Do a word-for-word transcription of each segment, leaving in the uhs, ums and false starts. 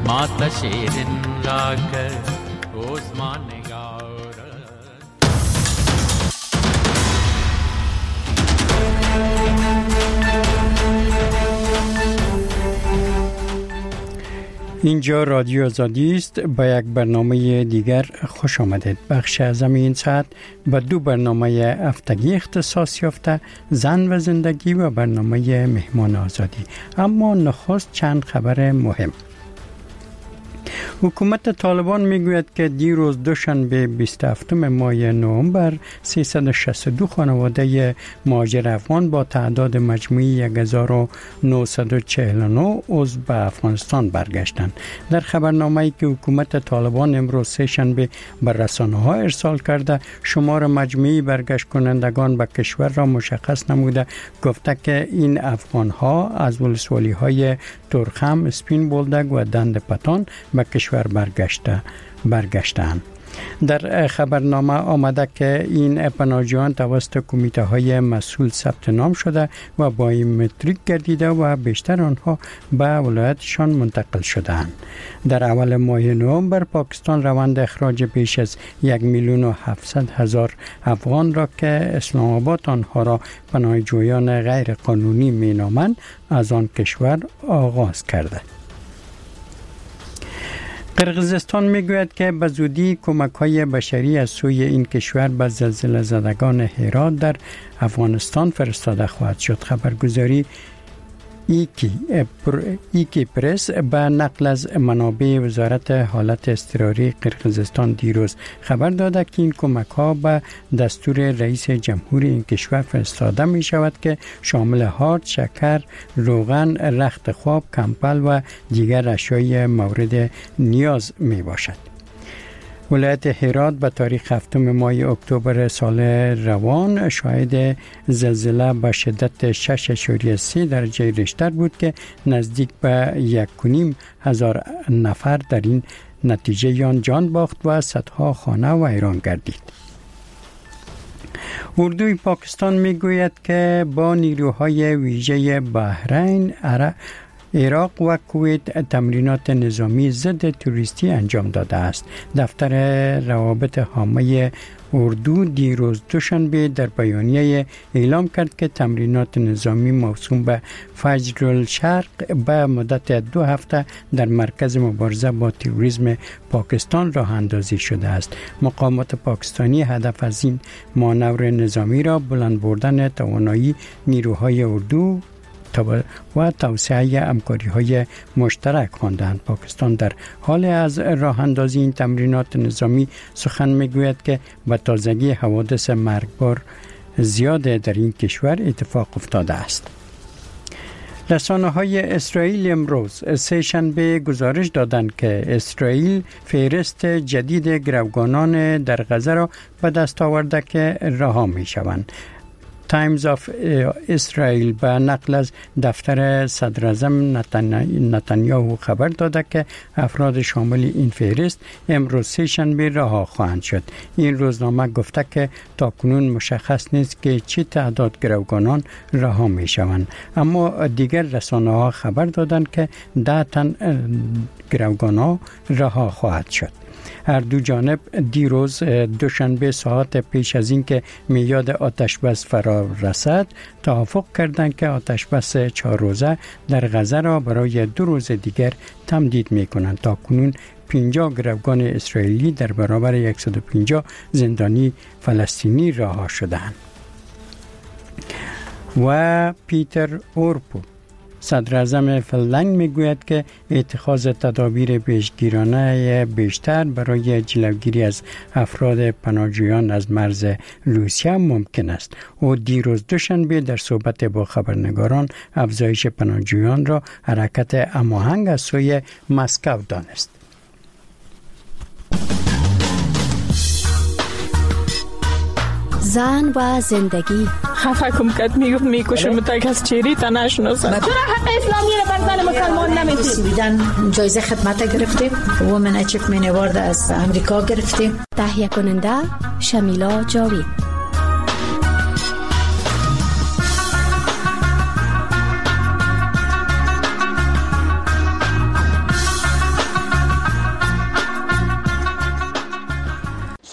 مات شیرین را که عثمان نگارد. اینجا رادیو آزادی است. با یک برنامه دیگر خوش آمدید. بخش اعظم این ساعت با دو برنامه هفتگی اختصاص یافته، زن و زندگی و برنامه مهمان آزادی. اما نخست چند خبر مهم. حکومت طالبان میگوید که دیروز دوشنبه بیست و هفتم ماه نوامبر سیصد و شصت و دو خانواده مهاجر افغان با تعداد مجموعی یک هزار و نهصد و چهل و نه عضو به افغانستان برگشتند. در خبرنامه‌ای که حکومت طالبان امروز سه شنبه بر رسانه‌ها ارسال کرده، شمار مجموعی برگشت کنندگان به کشور را مشخص نموده گفته که این افغان‌ها از ولسوالی‌های ترخم، اسپین بولدک و دند پتان به کشور برگشته برگشتند. در خبرنامه آمده که این پناهجویان توسط کمیته های مسئول ثبت نام شده و بایومتریک گردیده و بیشتر آنها به ولایتشان منتقل شدند. در اول ماه نوامبر پاکستان روند اخراج بیش از یک میلیون و هفتصد هزار افغان را که اسلام آباد آنها را پناهجویان غیر قانونی می نامند از آن کشور آغاز کرده. قرقیزستان میگوید که به زودی کمک‌های بشری از سوی این کشور به زلزله زدگان هرات در افغانستان فرستاده خواهد شد. خبرگزاری ایکی, ایکی پرس به نقل از منابع وزارت حالت اضطراری قرقیزستان دیروز خبر داده که این کمک‌ها به دستور رئیس جمهور این کشور فرستاده می شود که شامل هارد، شکر، روغن، رخت خواب، کمپل و دیگر اشیای مورد نیاز می باشد. ولایت هرات به تاریخ هفتم ماه اکتبر سال روان شاهد زلزله به شدت شش اشاریه سه درجه ریشتر بود که نزدیک به یک و نیم هزار نفر در این نتیجه آن جان باخت و صدها خانه ویران گردید. اردوی پاکستان میگوید که با نیروهای ویژه بحرین، عراق و کویت تمرینات نظامی ضد تروریستی انجام داده است. دفتر روابط عامه اردو دیروز دوشنبه در بیانیه اعلام کرد که تمرینات نظامی موسوم به فجر الشرق به مدت دو هفته در مرکز مبارزه با تروریسم پاکستان راه اندازی شده است. مقامات پاکستانی هدف از این مانور نظامی را بلند بردن توانایی نیروهای اردو و توسعه همکاری‌های مشترک خواندند. پاکستان در حال از راه اندازی این تمرینات نظامی سخن میگوید که به تازگی حوادث مرگبار زیاد در این کشور اتفاق افتاده است. رسانه‌های اسرائیل امروز سه شنبه گزارش دادند که اسرائیل فهرست جدید گروگانان در غزه را به دست آورده که رها می‌شوند. تایمز آف اسرائیل به نقل از دفتر صدر اعظم نتانیاهو خبر داده که افراد شامل این فهرست امروز سه شنبه رها خواهند شد. این روزنامه گفته که تاکنون مشخص نیست که چه تعداد گروگانان رها می شوند، اما دیگر رسانه‌ها خبر دادند که ده تن گروگانان رها خواهد شد. هر دو جانب دیروز دوشنبه ساعت پیش از اینکه میعاد آتشبس فرا رسد توافق کردند که آتشبس چهار روزه در غزه را برای دو روز دیگر تمدید میکنند. تا کنون پنجاه گروگان اسرائیلی در برابر صد و پنجاه زندانی فلسطینی رها شدند. و پیتر اورپو صدر اعظم فنلند میگوید که اتخاذ تدابیر پیشگیرانه بیشتر برای جلوگیری از افراد پناهجویان از مرز روسیه ممکن است. او دیروز دوشنبه در صحبت با خبرنگاران افزایش پناهجویان را حرکت هماهنگ از سوی مسکو دانست. زن و زندگی. خفه کم کد میگفت میکشم تا کس چیری تا نشناسم. چرا حق اسلامی را بر زن مسلمان نمیدید؟ سویدن جایزه خدمت گرفتیم، وومن اچیومنت اوارد از امریکا گرفتیم. تهیه کننده شمیلا جاوید.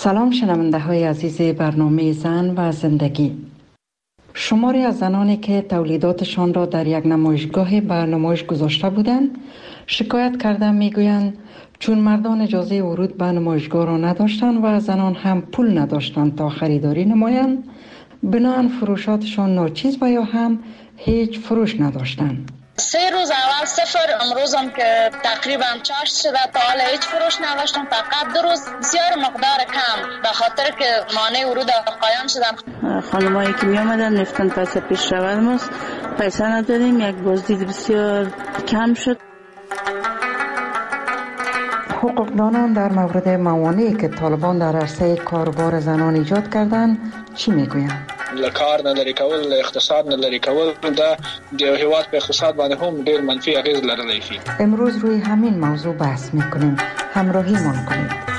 سلام شنونده های عزیز برنامه زن و زندگی. شماری از زنانی که تولیداتشان را در یک نمایشگاه به نمایش گذاشته بودند شکایت کرده میگویند چون مردان اجازه ورود به نمایشگاه را نداشتند و زنان هم پول نداشتند تا خریداری نمایند، بنابراین فروشاتشان ناچیز و یا هم هیچ فروش نداشتند. سه روز اول صفر، امروز هم که تقریبا چاشت شده تا حالا هیچ فروش نداشتم. فقط دو روز بسیار مقدار کم به خاطر که مانع ورود آقایان شدم. خانمایی که می آمدن نفتن پیسه پیش رود ماست، پیسه نداریم، یک بازدید بسیار کم شد. حقوقدانان در مورد موانعی که طالبان در عرصه کاربار زنان ایجاد کردند چی میگویند؟ لکار نداری کول، اقتصاد نداری کول، دا هیواد په اقتصاد باندې هم ډیر منفي اغیز لرلی شي. امروز روی همین موضوع بحث میکنیم. همراهی مان کنید.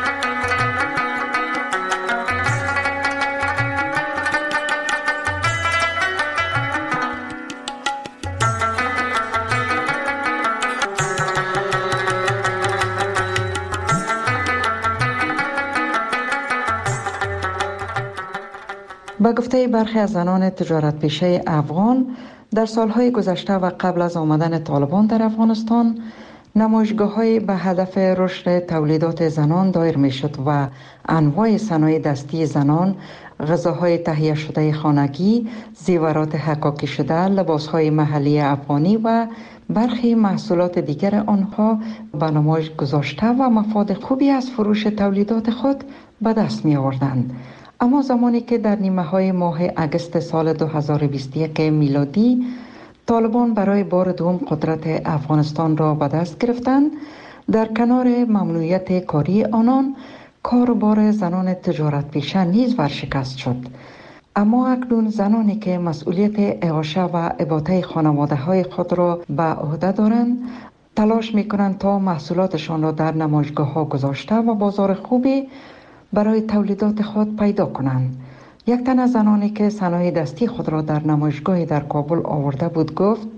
با گفته برخی از زنان تجارت پیشه افغان، در سالهای گذشته و قبل از آمدن طالبان در افغانستان نمایشگاه‌های به هدف رشد تولیدات زنان دایر می‌شد و انواع صنایع دستی زنان، غذاهای تهیه شده خانگی، زیورات حکاکی شده، لباسهای محلی افغانی و برخی محصولات دیگر آنها به نمایش گذاشته و مفاد خوبی از فروش تولیدات خود به دست می آوردند. اما زمانی که در نیمه های ماه اگست سال دو هزار و بیست و یک میلادی طالبان برای بار دوم قدرت افغانستان را به دست گرفتند، در کنار ممنوعیت کاری آنان کاروبار زنان تجارت پیشه نیز ورشکست شد. اما اکنون زنانی که مسئولیت اعاشه و اباطه خانواده های خود را به عهده دارند تلاش می کنند تا محصولاتشان را در نمایشگاه ها گذاشته و بازار خوبی برای تولیدات خود پیدا کنند. یک تن از زنانی که صنایع دستی خود را در نمایشگاهی در کابل آورده بود گفت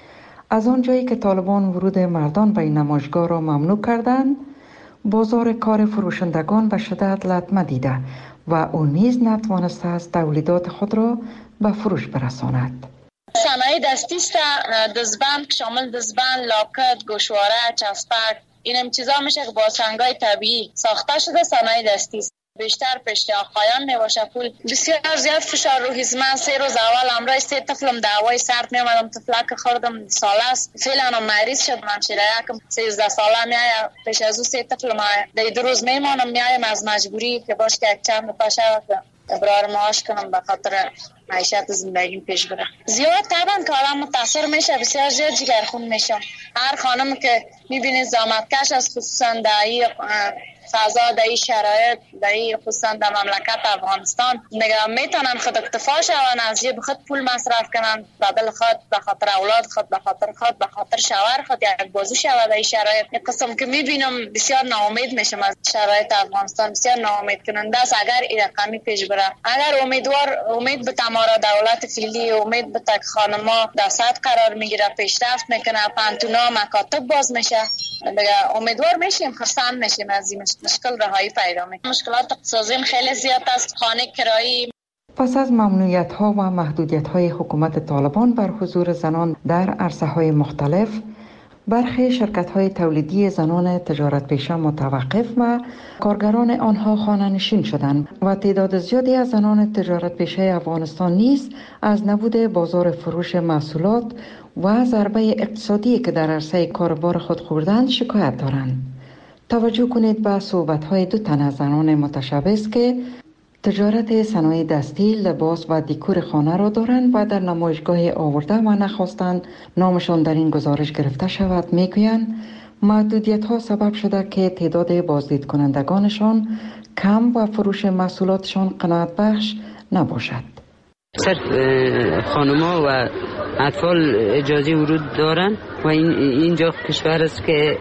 از آنجایی که طالبان ورود مردان به این نمایشگاه را ممنوع کردند، بازار کار فروشندگان به شدت لطمه دیده و او نیز نتوانسته از تولیدات خود را به فروش برساند. صنایع دستی است، دزبند شامل دزبند، لاکت، گوشواره، چسبک، این هم چیزا میشه که با سنگای طبیعی ساخته شده صنایع دستی است. بیشتر پشت آقایان میباشه پول. بسیار زیاد فشار رو هیزمن. سه روز اول امروز سه طفلم دعوای سرد میامدم، طفلک خوردم ساله است، فعلا مریض شد. من شیرایکم سیزده ساله میای، پیش از او سه طفلم در دو روز میمانم، میایم از مجبوری که باش که یک چند پاشه ابرار معاش کنم به خاطر معیشت زندگیم پیش بره. زیاد طبعا که آدم متاثر میشه، بسیار زیاد جگرخون میشم. هر خانم که میبینید زحمتکش از خصوصا در این فضا، در این شرایط، در این خصوصا در مملکت افغانستان میگم میتونن خود اکتفا شون، از جیب خود پول مصرف کنن، بدل خود، به خاطر اولاد خود، به خاطر خود، به خاطر شوهر خود یک بازو شود. در این شرایط یک قسم که میبینم بسیار ناامید میشم از شرایط افغانستان، بسیار ناامید کننده است. اگر این رقمی پیش بره، اگر امیدوار امید به تمارا دولت فعلی، امید به تک خانما در صد قرار میگیره، پیشرفت میکنه، پانتونا مکاتب باز میشه، دیگه امیدوار میشیم، خرسند میشیم از این مشکل رهایی پیدا میکنه. مشکلات اقتصادی خیلی زیاد است، خانه کرایی. پس از ممنوعیت ها و محدودیت های حکومت طالبان بر حضور زنان در عرصه های مختلف، برخی شرکت های تولیدی زنان تجارت پیشه متوقف و کارگران آنها خانه نشین شدند و تعداد زیادی از زنان تجارت پیشه افغانستان نیز از نبود بازار فروش محصولات و ضربه اقتصادی که در عرصه کاربار خود خوردند شکایت دارند. توجه کنید به صحبت های دو تن از زنان متشبث که تجارت صنایع دستی، لباس و دیکور خانه را دارند و در نمایشگاه آورده و نخواستند نامشان در این گزارش گرفته شود. میگویند محدودیت ها سبب شده که تعداد بازدید کنندگانشان کم و فروش محصولاتشان قناعت بخش نباشد. صرف خانما و اطفال اجازه ورود دارند و این اینجا کشور است که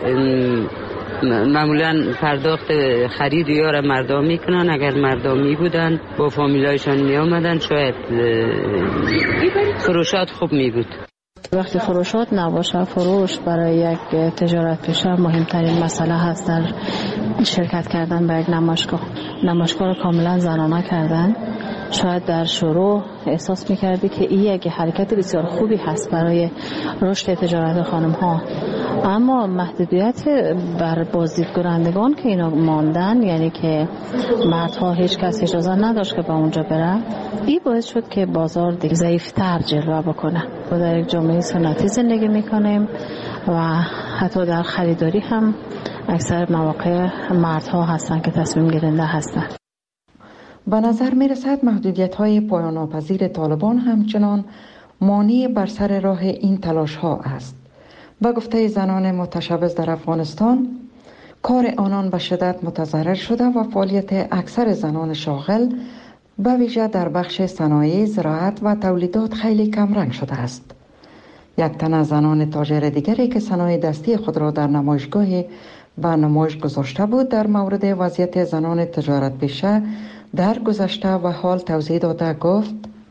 معمولا پرداخت خرید یا را مردم میکنن. اگر مردمی بودن با فامیلایشان می آمدن شاید فروشات خوب می بود. وقتی فروشات نباشه، فروش برای یک تجارت پیشه مهمترین مسئله هست در شرکت کردن به یک نمایشگاه. نمایشگاه رو کاملا زنانه کردن. شاید در شروع احساس میکردی که این یک حرکت بسیار خوبی هست برای رشد تجارت خانم ها، اما محدودیت بر بازدیدگرندگان که اینا ماندن، یعنی که مردها هیچ کس اجازه نداشت که به اونجا بره، این باعث شد که بازار دیگه ضعیفتر جلوه بکنه. ما در یک جامعه سنتی زندگی میکنیم و حتی در خریداری هم اکثر مواقع مردها هستن که تصمیم گیرنده هستن. به نظر می رسد محدودیت های پایان ناپذیر طالبان همچنان مانع بر سر راه این تلاش ها است. به گفته زنان متشبث در افغانستان، کار آنان به شدت متضرر شده و فعالیت اکثر زنان شاغل به ویژه در بخش صنایع، زراعت و تولیدات خیلی کمرنگ شده است. یک تن از زنان تاجر دیگری که صنایع دستی خود را در نمایشگاه به نمایش گذاشته بود، در مورد وضعیت زنان تجارت پیشه در گذشته و حال توضیح داده گفت: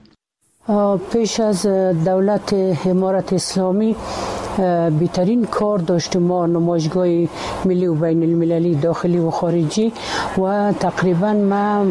پیش از دولت امارت اسلامی بهترین کار داشتیم ما نمایشگاه ملی و بین المللی داخلی و خارجی و تقریبا ما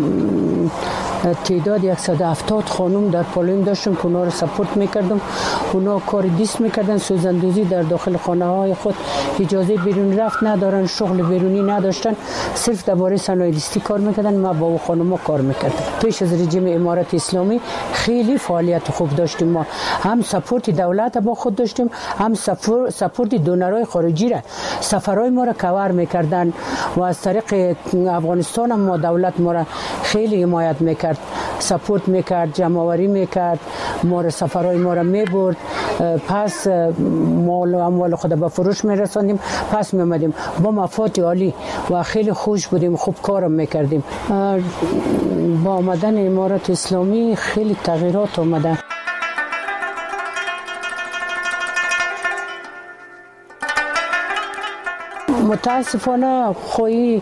تعداد صد و هفتاد خانم در پالویم داشتم که اونا رو سپورت میکردم. اونا کار دیست میکردن، سوزندوزی در داخل خانه های خود، اجازه بیرون رفت ندارن، شغل بیرونی نداشتن، صرف درباره صنایع دستی کار میکردن. ما با خانم کار میکردم. پیش از رژیم امارت اسلامی خیلی فعالیت خوب داشتیم. ما هم سپورت دولت با خود داشتیم، هم سپورت دونرهای خارجی را، سفرهای ما را کاور میکردن و از طریق افغانستان هم ما دولت ما را خیلی حمایت میکرد، سپورت میکرد، جمع‌آوری میکرد، ما را سفرهای ما را میبرد، پس مال و اموال خود به فروش میرساندیم، پس میامدیم با مفاد عالی و خیلی خوش بودیم، خوب کارم میکردیم. با آمدن امارت اسلامی خیلی تغییرات آمده. متاسفانه خوی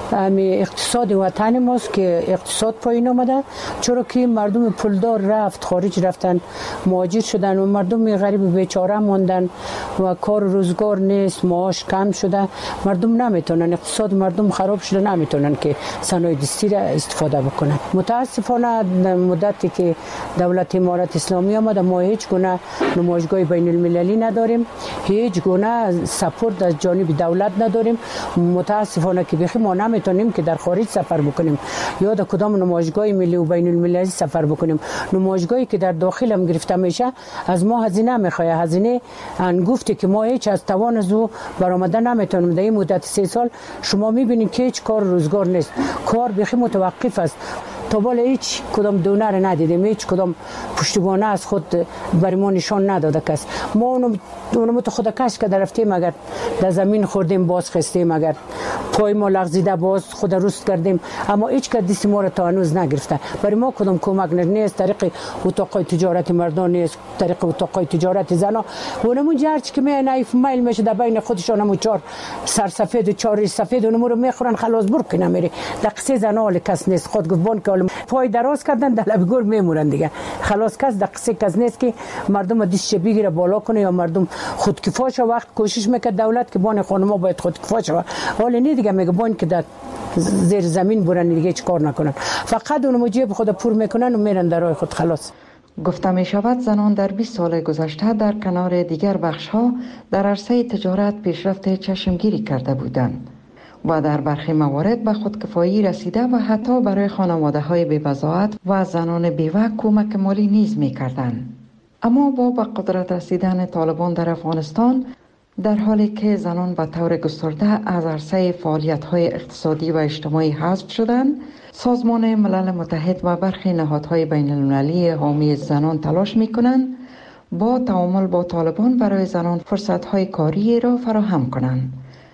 اقتصاد وطن ماست که اقتصاد پایین آمده، چرا که مردم پولدار رفت خارج، رفتن مهاجر شدن و مردم غریب بیچاره ماندن و کار روزگار نیست، معاش کم شده، مردم نمیتونن، اقتصاد مردم خراب شده، نمیتونن که صنایع دستی را استفاده بکنن. متاسفانه مدتی که دولت امارت اسلامی آمده ما هیچ گونه نمایشگاه بین المللی نداریم، هیچ گونه سپورت از جانب دولت نداریم. متاسفانه که بخی ما نمیتونیم که در خارج سفر بکنیم یا در کدام نمایشگاه ملی و بین المللی سفر بکنیم. نمایشگاهی که در داخل هم گرفته میشه از ما هزینه میخواد، هزینه انگفتی که ما هیچ از توان از او برآمده نمیتونیم. در این مدت سه سال شما میبینید که هیچ کار روزگار نیست، کار بخی متوقف است. تا بالا هیچ کدام دونر ندیدیم، هیچ کدام پشتیبانه از خود بر ما نشان نداده کس. ما اونم اونم تو خود کش که رفتیم، اگر در زمین خوردیم باز خستیم، اگر پای ما لغزیده باز خود رست کردیم، اما هیچ کس دست ما را تا هنوز نگرفته. برای ما کدام کمک نیست، طریق اتاقای تجارت مردان نیست، طریق اتاقای تجارت زنا. اونمون جرچ که می نایف مایل میشه در بین خودشان، همون چهار سرسفید و چهار سفید اونم رو میخورن، خلاص برک نمیری. دقیقه زنا حال کس نیست، خود گفتن که پای دراز کردن در لب گور میمونن دیگه، خلاص کس دقیقه کس نیست که مردم دستش بگیره بالا کنه یا مردم خودکفا شه. وقت کوشش میکرد دولت که بان خانم‌ها باید خودکفا شه، حالا نه دیگه میگه بان که در زیر زمین برن دیگه هیچ کار نکنن، فقط اونم جیب خود پر میکنن و میرن در راه خود. خلاص گفته می شود زنان در بیست سال گذشته در کنار دیگر بخش‌ها در عرصه تجارت پیشرفت چشمگیری کرده بودند و در برخی موارد به خودکفایی رسیده و حتی برای خانواده‌های بی‌بضاعت و زنان بیوه کمک مالی نیز می‌کردند. اما با به قدرت رسیدن طالبان در افغانستان، در حالی که زنان به طور گسترده از عرصه فعالیت‌های اقتصادی و اجتماعی حذف شدند، سازمان ملل متحد و برخی نهادهای بین‌المللی حامی زنان تلاش می‌کنند با تعامل با طالبان برای زنان فرصت‌های کاری را فراهم کنند.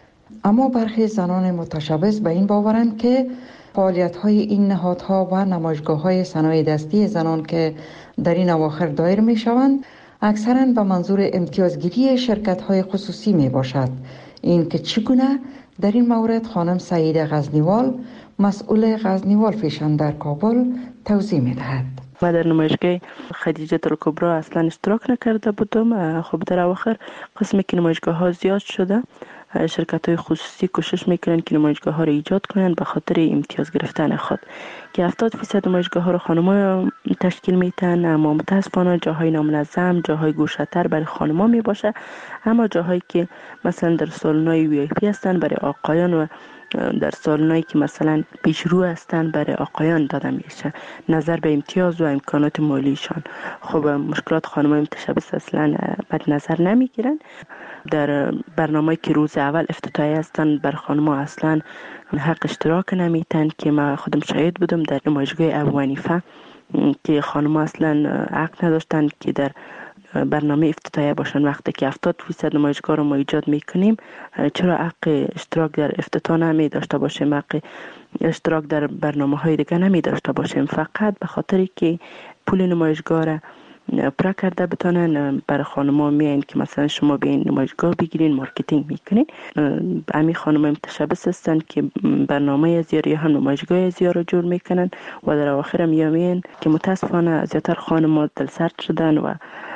اما برخی زنان متشبث به این باورند که فعالیت‌های این نهادها و نمایشگاه‌های صنایع دستی زنان که در این اواخر دایر می‌شوند اکثراً به منظور امتیازگیری شرکت‌های خصوصی میباشد. این که چگونه در این مورد خانم سعیده غزنیوال، مسئول غزنیوال فیشن در کابل، توضیح می‌دهد. و در نمایشگاه خدیجه الکبری اصلا اشتراک نکرده بودم. خب در اواخر قسمی که نمایشگاه ها زیاد شده، شرکت های خصوصی کوشش میکنن که نمایشگاه ها رو ایجاد کنن به خاطر امتیاز گرفتن خود، که هفتاد فیصد نمایشگاه ها رو خانم‌ها تشکیل میتن، اما متاسفانه جاهای نامنظم، جاهای گوشه‌تر برای خانم‌ها میباشه، اما جاهایی که مثلا در سالن‌های وی آی پی هستن برای آقایان و در سالنایی که مثلا پیشرو هستن برای آقایان داده میشه نظر به امتیاز و امکانات مالیشان. خب مشکلات خانم‌های متشبث اصلا بد نظر نمیگیرن. در برنامه‌ای که روز اول افتتاحیه هستن بر خانم‌ها اصلا حق اشتراک نمیتن، که من خودم شاهد بودم در نمایشگاه ابو حنیفه که خانم‌ها اصلا حق نداشتن که در برنامه افتتاحیه باشن. وقتی که هفتاد فیصد نمایشگاه رو ما ایجاد میکنیم، چرا حق اشتراک در افتتاح نمی داشته باشیم، حق اشتراک در برنامه های دیگه نمی داشته باشیم؟ فقط به خاطری که پول نمایشگاه را پرا کرده بتونن برای خانم‌ها میاین که مثلا شما به این نمایشگاه بگیرین مارکتینگ میکنین. همین خانم‌ها متشبث هستن که برنامه زیاری هم نمایشگاه زیار رو جور میکنن و در اواخر میامین که متاسفانه زیادتر خانم‌ها دلسرد شدن و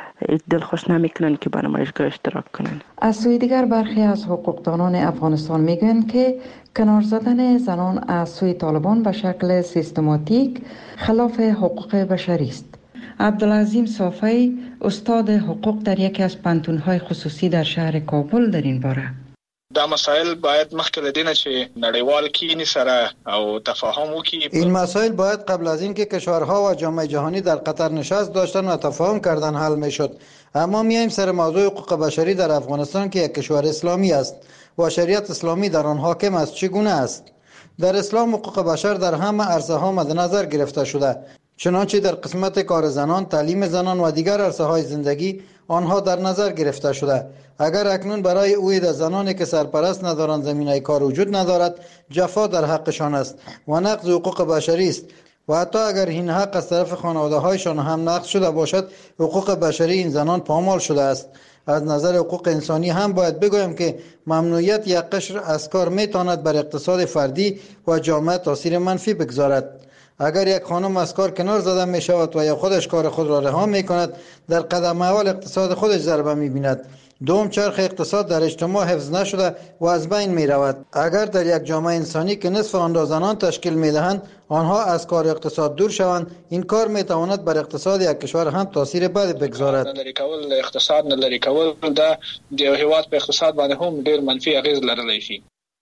دل خوش نمیکنن که با نمایشگاه اشتراک کنن. از سوی دیگر برخی از حقوقدانان افغانستان میگن که کنار زدن زنان از سوی طالبان به شکل سیستماتیک خلاف حقوق بشری است. عبدالعظیم صافی، استاد حقوق در یکی از پانتون‌های خصوصی در شهر کابل، در این باره: دا مسائل باید مخکې له دې نه چې نړیوال کینی سره او تفاهم وکړي. این مسائل باید قبل از اینکه کشورها و جامعه جهانی در قطر نشست داشتن و تفاهم کردن حل میشد. اما میایم سر موضوع حقوق بشری در افغانستان که یک کشور اسلامی است و شریعت اسلامی در آن حاکم است. چگونه است؟ در اسلام حقوق بشر در همه عرصه ها مد نظر گرفته شده، چنانچه در قسمت کار زنان، تعلیم زنان و دیگر عرصه های زندگی آنها در نظر گرفته شده. اگر اکنون برای اوید زنانی که سرپرست ندارند زمینه کار وجود ندارد، جفا در حقشان است و نقض حقوق بشری است. و حتی اگر این حق از طرف خانواده هایشان هم نقض شده باشد، حقوق بشری این زنان پامال شده است. از نظر حقوق انسانی هم باید بگویم که ممنوعیت یک قشر از کار میتواند بر اقتصاد فردی و جامعه تاثیر منفی بگذارد. اگر یک خانم از کار کنار زده می شود و یا خودش کار خود را رها می کند، در قدم اول اقتصاد خودش ضربه می بیند. دوم، چرخ اقتصاد در اجتماع حفظ نشده و از بین می رود. اگر در یک جامعه انسانی که نصف آن را زنان تشکیل می دهند آنها از کار اقتصاد دور شوند، این کار می تواند بر اقتصاد یک کشور هم تاثیر بد بگذارد. لری کول اقتصاد نه لری کول دا د هیواد په اقتصاد باندې هم ډیر منفي اغیز لرلی شي.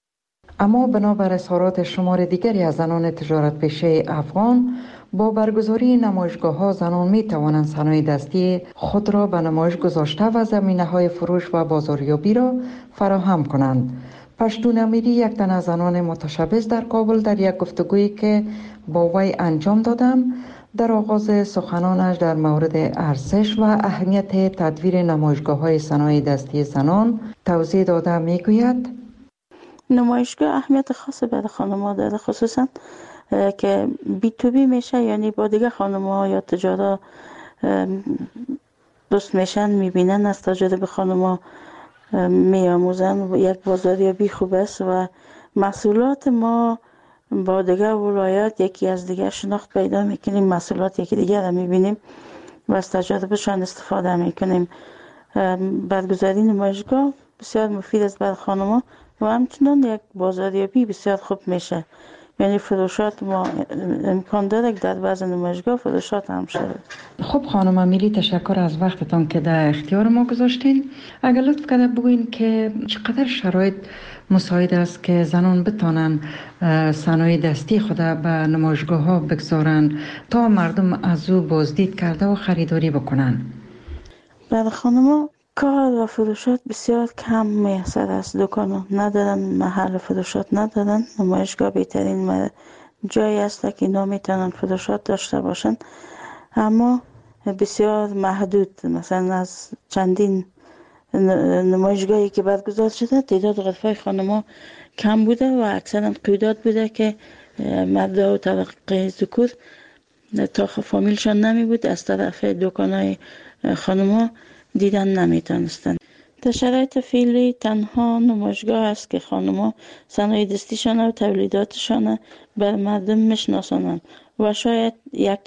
اما بنابر اظهارات شمار دیگری از زنان تجارت پیشه افغان، با برگزاری نمایشگاه ها زنان می توانند صنایع دستی خود را به نمایش گذاشته و زمینه های فروش و بازاریابی را فراهم کنند. پشتون امیری، یک تن از زنان متشبث در کابل، در یک گفتگویی که با وی انجام دادم در آغاز سخنانش در مورد ارزش و اهمیت تدویر نمایشگاه های صنایع دستی زنان توضیح داده می گوید: نمایشگاه اهمیت خاصی برای خانم‌ها داره، خصوصا که بی تو بی میشه، یعنی با دیگه خانم‌ها یا تجارت دوست میشن، میبینن، از تجربه خانم‌ها میاموزن. یک بازاریابی خوب است و محصولات ما با دیگه ولایات یکی از دیگه شناخت پیدا میکنیم، محصولات یکی دیگه را میبینیم و از تجربهشان استفاده میکنیم. برگزاری نمایشگاه بسیار مفید است برای خانم‌ها و همچنان یک بازاریابی بسیار خوب میشه، یعنی فروشات ما امکان داره که در بعض نمایشگاه فروشات هم شده. خب خانم امیری، تشکر از وقتتان که در اختیار ما گذاشتین. اگر لطف کرده بگوین که چقدر شرایط مساعد است که زنان بتانن صنایع دستی خود به نمایشگاه ها بگذارن تا مردم از او بازدید کرده و خریداری بکنن؟ برای خانم کار و فروشات بسیار کم میسر است. دکان ندارن، محل فروشات ندارن. نمایشگاه بهترین جایی است که اینا میتونن فروشات داشته باشن، اما بسیار محدود. مثلا از چندین نمایشگاهی که برگزار شده تعداد غرفه خانم‌ها کم بوده و اکثرا قیودات بوده که مردا و طبقه ذکور تا فامیلشان نمی بود از طرف دکان‌های خانم‌ها دیدن نمیتونستن. در شرایط فعلی تنها نمایشگاه است که خانم‌ها صنایع دستیشان و تولیداتشان بر مردم میشناسانند و شاید یک تعداد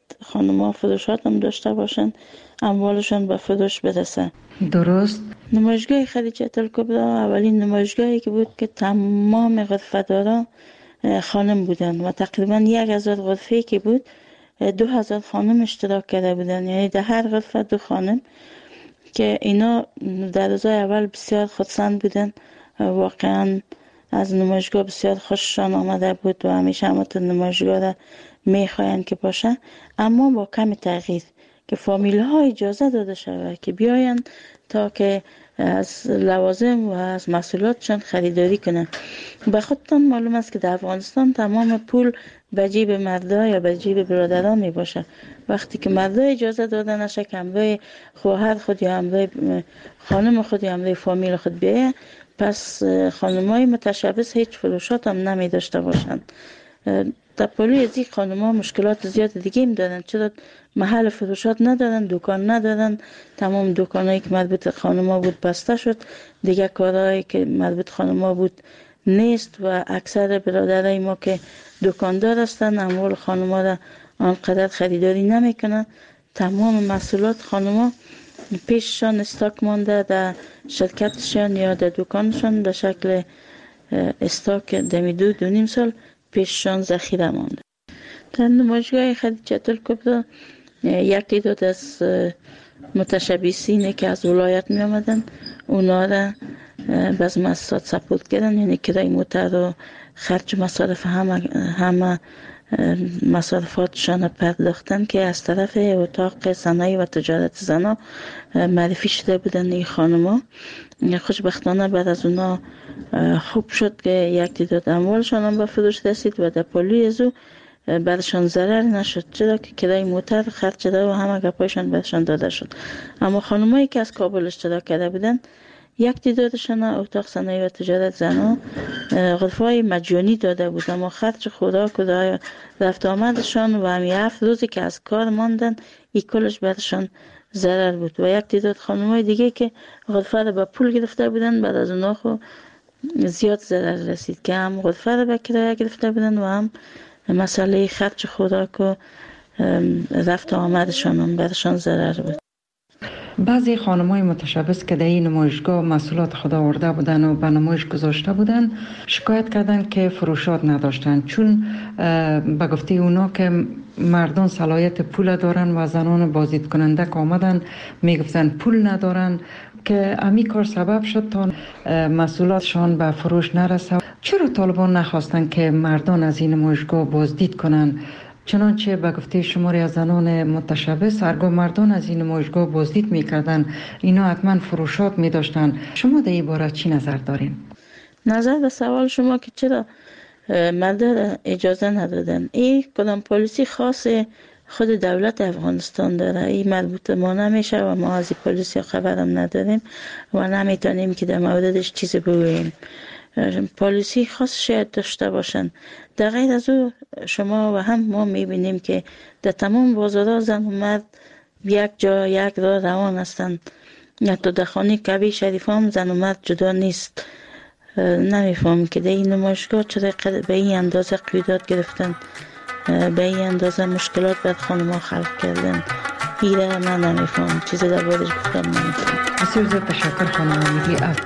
خانم‌ها فروشات هم داشته باشن، اموالشان به فروش برسه. درست. نمایشگاه خدیجه الکبری اولین نمایشگاهی که بود که تمام غرفه‌داران خانم بودن و تقریبا یک هزار غرفه که بود دو هزار خانم اشتراک کرده بودن، یعنی در هر غرفه دو خانم، که اینا در روزای اول بسیار خودسند بودن. واقعا از نمایشگاه بسیار خوششان آمده بود و همیشه همه نمایشگاه را میخواین که باشه، اما با کم تغییر که فامیل ها اجازه داده شود که بیاین تا که از لوازم و از محصولاتشان خریداری کنن. به خودتان معلوم است که در افغانستان تمام پول به جیب مردا یا به جیب برادران می باشه. وقتی که مردا اجازه داده نشه که همراه خواهر خود یا همراه خانم خود یا همراه فامیل خود بیایه، پس خانمای متشبث هیچ فروشات هم نمی داشته باشند. در پلوی از این خانم‌ها مشکلات زیاد دیگه هم دارن، چرا محل فروشات ندارن، دکان ندارن، تمام دکانایی که مربوط خانم‌ها بود بسته شد، دیگه کارهایی که مربوط خانم‌ها بود نیست و اکثر برادرای ما که دکاندار هستن اموال خانم‌ها را آنقدر خریداری نمیکنن. تمام محصولات خانم‌ها پیششان استاک مانده در شرکتشان یا در دکانشان در شکل استاک دمی دو دو نیم سال پیششان ذخیره مانده. در نمایشگاه خدیجه الکبری یک تعداد از متشبثینی که از ولایت می آمدن اونا را باز مصرف سپورت کردن، یعنی کرای موتر و خرج مصارف همه همه مصارفاتشان پرداختن که از طرف اتاق صنایع و تجارت زنا معرفی شده بودن این خانم‌ها. خوشبختانه بعد از اونا خوب شد که یک تعداد اموالشان هم به فروش رسید و در پلوی از او برشان ضرر نشد، چرا که کرای موتر خرج شده و همه گپایشان برشان داده شد. اما خانمایی که از کابل اشتراک کرده بودن یک تعدادشان اتاق صنایع و تجارت زنا غرفه‌های مجانی داده بود، اما خرج خوراک و رفت آمدشان و همی هفت روزی که از کار ماندن این کلش برشان ضرر بود. و یک تعداد خانم‌های دیگه که غرفه را به پول گرفته بودن بعد از اونها خو زیاد ضرر رسید که هم غرفه را به کرایه گرفته بودن و هم مسئله خرج خوراک و رفت آمدشان هم برشان ضرر بود. بعضی خانم‌های متشبث که در این نمایشگاه محصولات خود آورده بودن و به نمایش گذاشته بودن شکایت کردن که فروشات نداشتن، چون به گفته اونا که مردان صلاحیت پول دارن و زنان بازدید کننده که آمدن میگفتن پول ندارن، که امی کار سبب شد تا محصولاتشان به فروش نرسه. چرا طالبان نخواستن که مردان از این نمایشگاه بازدید کنن؟ چنانچه به گفته شماری از زنان متشبث هرگاه مردان از این نمایشگاه بازدید میکردن اینا حتما فروشات میداشتن. شما در این باره چی نظر دارین؟ نظر به سوال شما که چرا مردان اجازه ندادن، این کدام پالیسی خاص خود دولت افغانستان داره، این مربوط ما نمیشه و ما از این پالیسی خبرم نداریم و نمیتونیم که در موردش چیزی بگوییم. پالیسی خاص شاید داشته باشن. در غیر از او شما و هم ما میبینیم که در تمام بازارها زن و مرد یک جا یک راه روان هستند. حتی در خانه کعبه شریف هم زن و مرد جدا نیست. نمیفهم که در این نمایشگاه چرا به این اندازه قیودات گرفتن، به این اندازه مشکلات بر خانم‌ها خلق کردن. ایره من نمیفهم، چیزی در باردش گفتم نمیفهم. بسیار زیاد تشکر خانم امیدی. از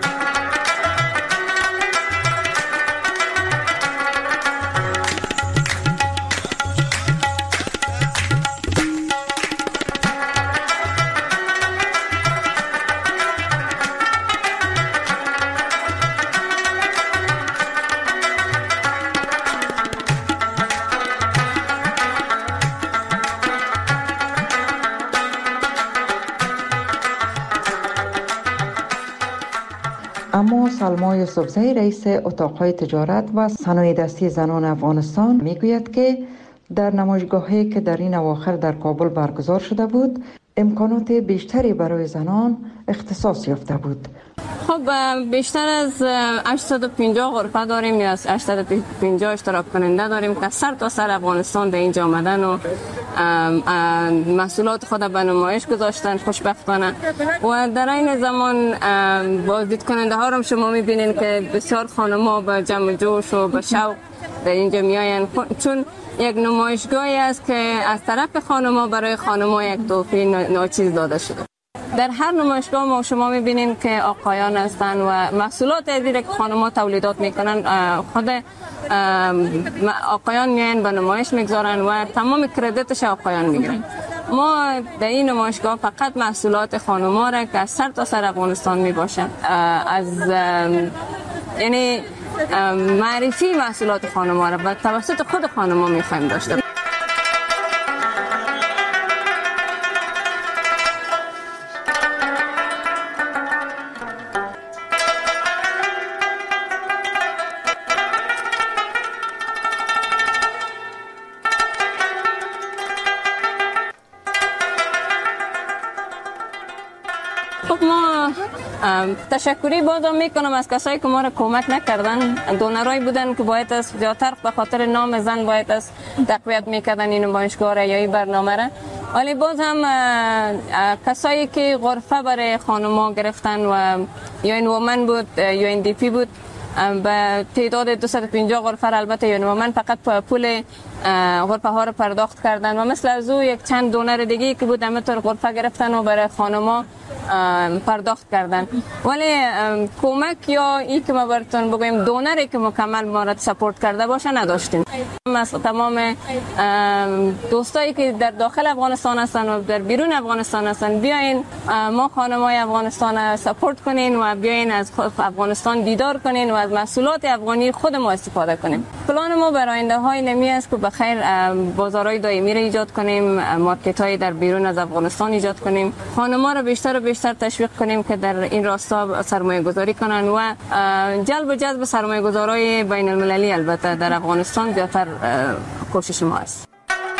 اما سلما یوسفزئی رئیس اتاقهای تجارت و صنایع دستی زنان افغانستان میگوید که در نمایشگاهی که در این اواخر در کابل برگزار شده بود امکانات بیشتری برای زنان اختصاص یافته بود. خب بیشتر از هشتصد و پنجاه غرفه داریم یا از هشتصد و پنجاه اشتراک کننده داریم که سر تا سر افغانستان به اینجا آمدن و محصولات خود به نمایش گذاشتن خوشبختانه. و در این زمان بازدید کننده ها رو شما میبینین که بسیار خانم‌ها با جمع جوش و با شوق در اینجا میاین، چون یک نمایشگاهی است که از طرف خانم‌ها برای خانم‌ها یک تحفه ناچیز داده شده. در هر نمایشگاه ما شما می‌بینین که آقایان هستند و محصولات دیگه که خانم‌ها تولیدات میکنن خود آقایان میان به نمایش میگذارن و تمام کردیتش آقایان میگیرن. ما در این نمایشگاه فقط محصولات خانم‌ها را که از سر تا سر افغانستان میباشه از یعنی معرفی محصولات خانم‌ها را و توسط خود خانم‌ها میخوایم داشته. خب ما تشکری بازم میکنم از کسایی که ما را کمک نکردن. دونرایی بودن که باید از زیادتر به خاطر نام زن باید از تقویت میکردن این نمایشگاه را یا این برنامه را، ولی باز هم کسایی که غرفه برای خانم‌ها گرفتن و یا این وومن بود یا این دی پی بود به تعداد دویست و پنجاه غرفه را البته یا وومن فقط پول غرفه ها را پرداخت کردن و مثل از او یک چند دونر دیگه که بود همینطور غرفه گرفتن و برای خانم‌ها پرداخت کردن. ولی کمک یا ای که ما براتون بگویم دونری که مکمل ما را سپورت کرده باشه نداشتیم. مثلا تمام دوستایی که در داخل افغانستان هستن و در بیرون افغانستان هستن بیاین ما خانم‌های افغانستان سپورت کنین و بیاین از افغانستان دیدار کنین و از محصولات افغانی خود ما استفاده کنیم. پلان ما برای آینده های نمی است که بخیر بازارهای دائمی را ایجاد کنیم، مارکت های در بیرون از افغانستان ایجاد کنیم، خانم‌ها را بیشتر و بیشتر تشویق کنیم که در این راستا سرمایه گذاری کنن و جلب و جذب سرمایه گذارای بین المللی البته در افغانستان بیشتر کوشش ما است.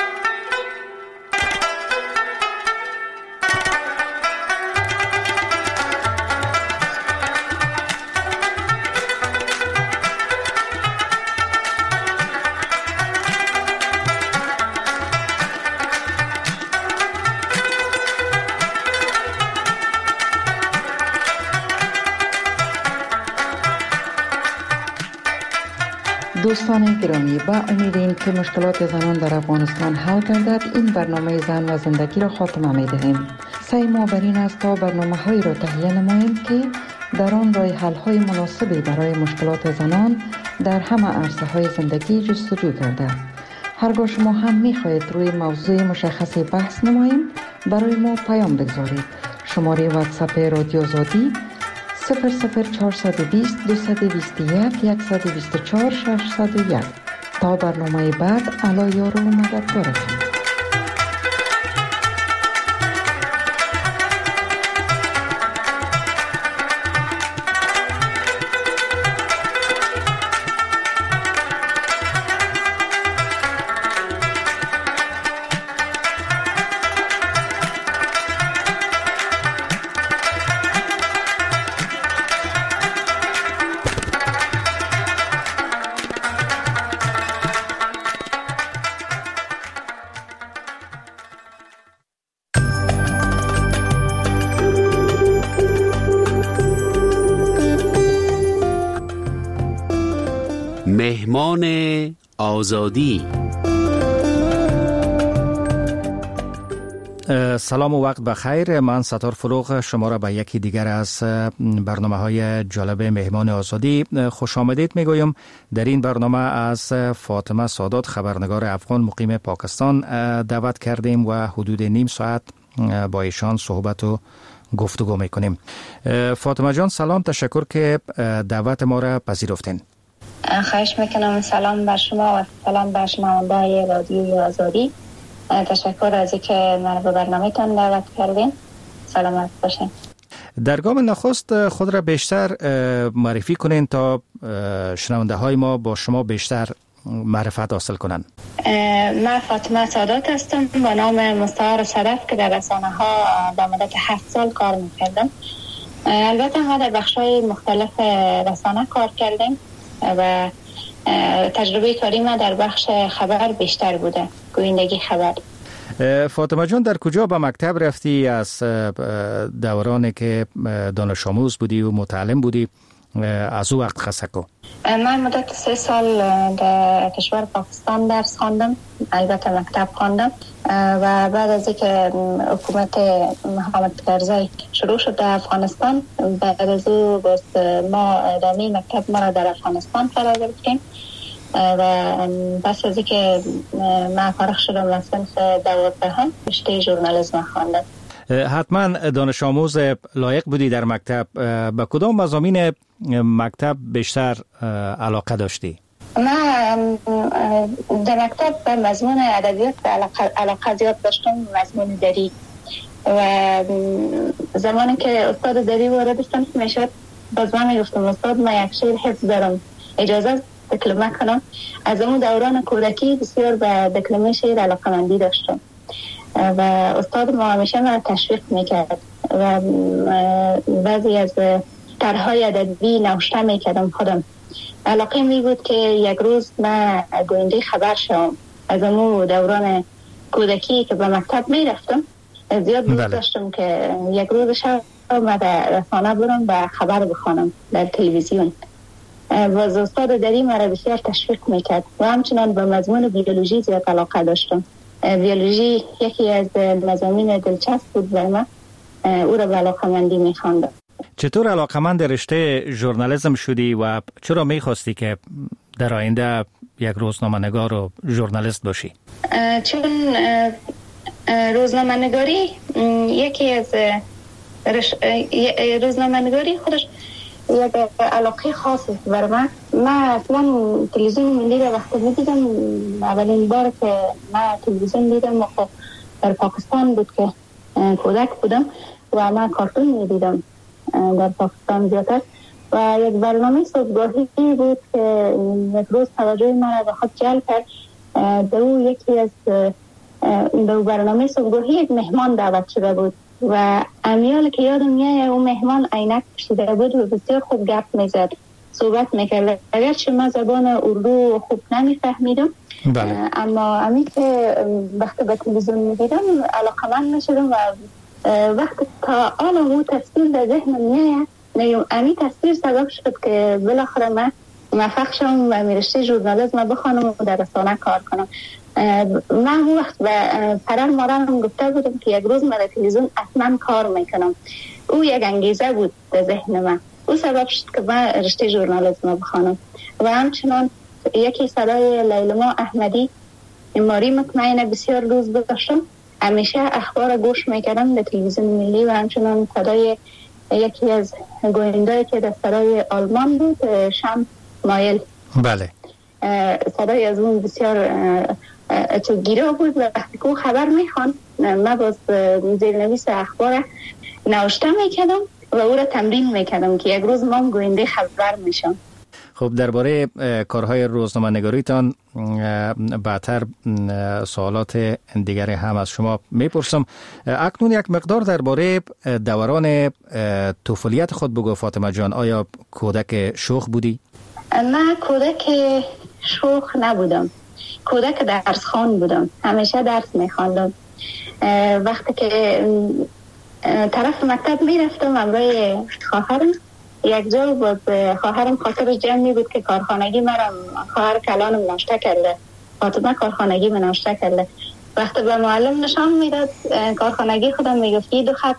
دوستان گرامی، با امید این که مشکلات زنان در افغانستان حل گردد این برنامه زن و زندگی را خاتمه می دهیم. سعی ما بر این است تا برنامه هایی را تهیه نماییم که در آن راه حل های مناسبی برای مشکلات زنان در همه عرصه های زندگی جستجو گردد. هرگاه شما هم می خواهید روی موضوع مشخصی بحث نماییم برای ما پیام بگذارید. شماره واتساپ رادیو آزادی صفر صفر چهارصد و بیست دویست و بیست و یک صد و بیست و چهار ششصد و یک. تا برنامه بعد علا یار و مددکارتون. مهمان آزادی. سلام و وقت بخیر. من ستار فروغ شما را به یکی دیگر از برنامه های جالب مهمان آزادی خوش آمدید میگویم. در این برنامه از فاطمه سادات خبرنگار افغان مقیم پاکستان دعوت کردیم و حدود نیم ساعت با ایشان صحبت و گفتگو میکنیم. فاطمه جان سلام، تشکر که دعوت ما را پذیرفتین. خواهش میکنم. سلام بر شما و سلام بر شنونده‌های رادیوی آزادی. تشکر از اینکه من به برنامه‌تان دعوت کردین. سلامت باشین. در گام نخست خود را بیشتر معرفی کنین تا شنونده های ما با شما بیشتر معرفت حاصل کنن. من فاطمه سادات هستم با نام مستعار صدف که در رسانه ها در مدت هفت سال کار میکردم. البته ما در بخش‌های مختلف رسانه کار کردیم و تجربه کاری ما در بخش خبر بیشتر بوده، گویندگی خبر. فاطمه جان در کجا به مکتب رفتی؟ از دورانی که دانش آموز بودی و متعلم بودی از او وقت خسکو؟ من مدت سه سال در کشور پاکستان درس خواندم، البته مکتب خواندم و بعد از اینکه حکومت محمد کرزی شروع شد در افغانستان، بعد از او باز ما ادامه مکتب ما را در افغانستان فرا گرفتیم و پس از اینکه من فارغ شدم از صنف دوازدهم رشته ژورنالیسم خواندم. حتما دانش آموز لایق بودی در مکتب. به کدام مضامین مکتب بیشتر علاقه داشتی؟ من در مکتب به مضمون ادبیات علاقه زیاد داشتم، مضمون دری، و زمانی که استاد دری وارد صنف میشد باز من میگفتم استاد من یک شعر حفظ دارم، اجازه دکلمه کنم. از اون دوران کودکی بسیار به دکلمه شعر علاقه‌مندی داشتم و استاد ما همیشه من تشویق میکرد و بعضی از طرح‌های ادبی نوشته میکردم خودم. علاقه می بود که یک روز من گوینده خبر شوم. از اون دوران کودکی که به مکتب میرفتم زیاد دوست داشتم که یک روز شب من در رسانه برم و خبر بخوانم در تلویزیون. باز استاد دری مرا بسیار تشویق میکرد و همچنان به مضمون بیولوژی زیاد علاقه داشتم. بیولوژی یکی از مضامین دلچسب بود برای من، او را به علاقه‌مندی میخواندم. چطور علاقه‌مند رشته ژورنالیسم شدی و چرا میخواستی که در آینده یک روزنامه‌نگار و ژورنالیست باشی؟ چون روزنامه‌نگاری یکی از رش... روزنامه‌نگاری خودش یک علاقه خاصی است برای من. من اصلا تلویزیون ملی را وقتی می‌دیدم، اولین بار که من تلویزیون دیدم در پاکستان بود که کودک بودم و من کارتون می‌دیدم در پاکستان زیادتر و یک برنامه صبحگاهی بود که یک روز توجه من را به خود جلب کرد. در او یکی از در برنامه صبحگاهی یک مهمان دعوت شده بود و امیال که یادم میاد اون مهمان عینک پوشیده بود و بسیار خوب گپ میزد، صحبت میکرد. اگرچه من زبان اردو خوب نمیفهمیدم، اما امی که وقتی به تلویزیون میدیدم علاقه‌مند میشدم و وقتی تا آن او تصویر در ذهنم میاد نیم امی تصویر سبب شد که بالاخره من موفق شدم و رشته ژورنالیسم بخوانم و در رسانه کار کنم. من اون وقت به پدر مادرم گفته بودم که یک روز من در تلویزیون اصلا کار میکنم. او یک انگیزه بود در ذهن من، او سبب شد که من رشته ژورنالیسم بخوانم. و همچنان یکی صدای لیلما احمدی ماری مطمئنه بسیار دوست داشتم، همیشه اخبار گوش میکردم در تلویزیون ملی و همچنان صدای یکی از گوینده‌ای که در صدای آلمان بود، شم مایل. بله. صدای از اون بسیار چوگیره بود و وقتی که خبر میخوان من باز زیرنویس اخبار نوشته میکردم و او را تمرین میکردم که یک روز ما گوینده خبر میشم. خب درباره کارهای روزنامه‌نگاریتان بعدتر سوالات دیگر هم از شما میپرسم. اکنون یک مقدار درباره دوران طفولیت خود بگو فاطمه جان. آیا کودک شوخ بودی؟ من کودک شوخ نبودم، کودک درس خوان بودم، همیشه درس میخواندم. وقتی که طرف مکتب میرفتم همراه خواهرم، یک جا باز خواهرم خاطرش جمع بود که کارخانگی مرم خواهر کلانم ناشته کرده، فاطمه کارخانگی من ناشته کرده. وقتی به معلم نشان میداد کارخانگی خودم میگفت دو خط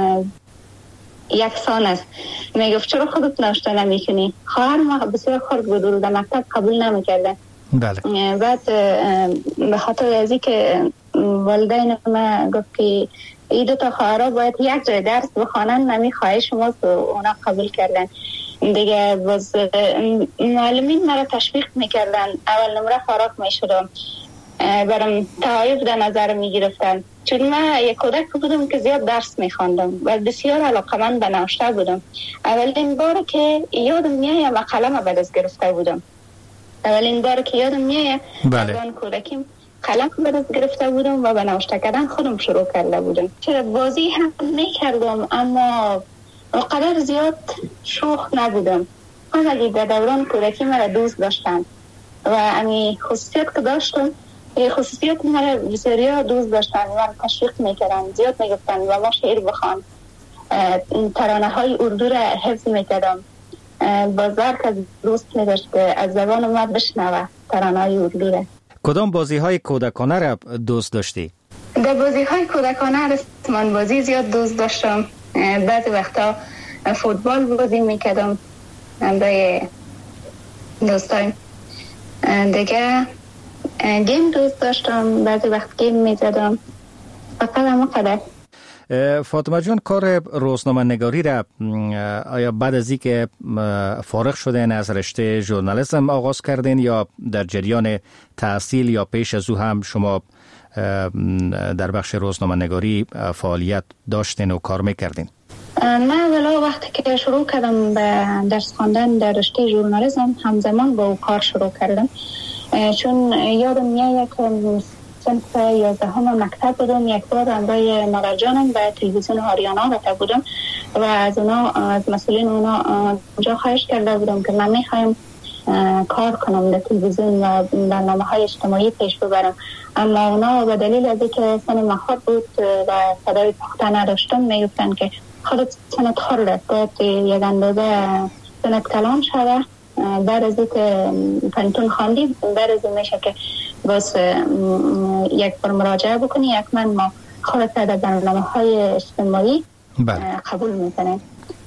یکسان است، میگفت چرا خودت ناشته نمیکنی؟ خواهر ما بسیار خرد بود و در مکتب قبول نمیکرده. بله. بعد به خاطر ازی که والدین ما گفت که این دو تا خواهرها باید یک جای درس بخوانن، نمی خواهش شماست و اونا قبول کردن دیگه. باز معلمین مرا تشویق میکردن، اول نمره فارغ میشدم، برام تحایف در نظر میگرفتن چون من یک کودک بودم که زیاد درس میخواندم و بسیار علاقمند به نوشته بودم. اولین بار که یادم میاد من قلم به دست گرفته بودم، اولین بار که یادم میاد بله. کودکیم قلم به دست گرفته بودم و به نوشته کردن خودم شروع کرده بودم. چرا بازی هم میکردم اما اونقدر زیاد شوخ نبودم. همه در دوران کودکی مرا دوست داشتن و امی خصوصیت که داشتم، خصوصیت مرا بسیار دوست داشتن و تشویق میکردن، زیاد میگفتن و ما شعر بخوان، ترانه های اردو را حفظ میکردم. بازار که دوست نداشت که از زبان ما بشنوه ترانه‌های اردو را. کدام بازی های کودکانه را دوست داشتی؟ در بازی های کودکانه رسمان بازی زیاد دوست داشتم. بعضی وقتا فوتبال بازی میکردم با دوستایم. دیگه گیم دوست داشتم، بعضی وقت گیم میزدم. فقط همه قدر. فاطمه جان، کار روزنامه نگاری را آیا بعد از اینکه فارغ شدین از رشته ژورنالیسم آغاز کردین یا در جریان تحصیل یا پیش از او هم شما در بخش روزنامه نگاری فعالیت داشتین و کار میکردین؟ من اولا وقتی که شروع کردم به درس خواندن در رشته ژورنالیسم همزمان با او کار شروع کردم، چون یادم میاد که صنف یازدهم مکتب بودم، یک بار همراه مادر جانم به تلویزیون آریانا رفته بودم و از اونا از مسئولین اونا اونجا خواهش کرده بودم که من میخوایم کار کنم در تلویزیون و برنامه های اجتماعی پیش ببرم، اما اونا به دلیل از اینکه سن مخاط بود و صدای پخته نداشتم میگفتن که خودت سنت خورده باید یک اندازه سنت کلان شده، بعد از اینکه پنتون خواندی بعد از این میشه که باز یک بار مراجعه بکنی، یک من ما خودت در برنامه های اجتماعی قبول میکنه.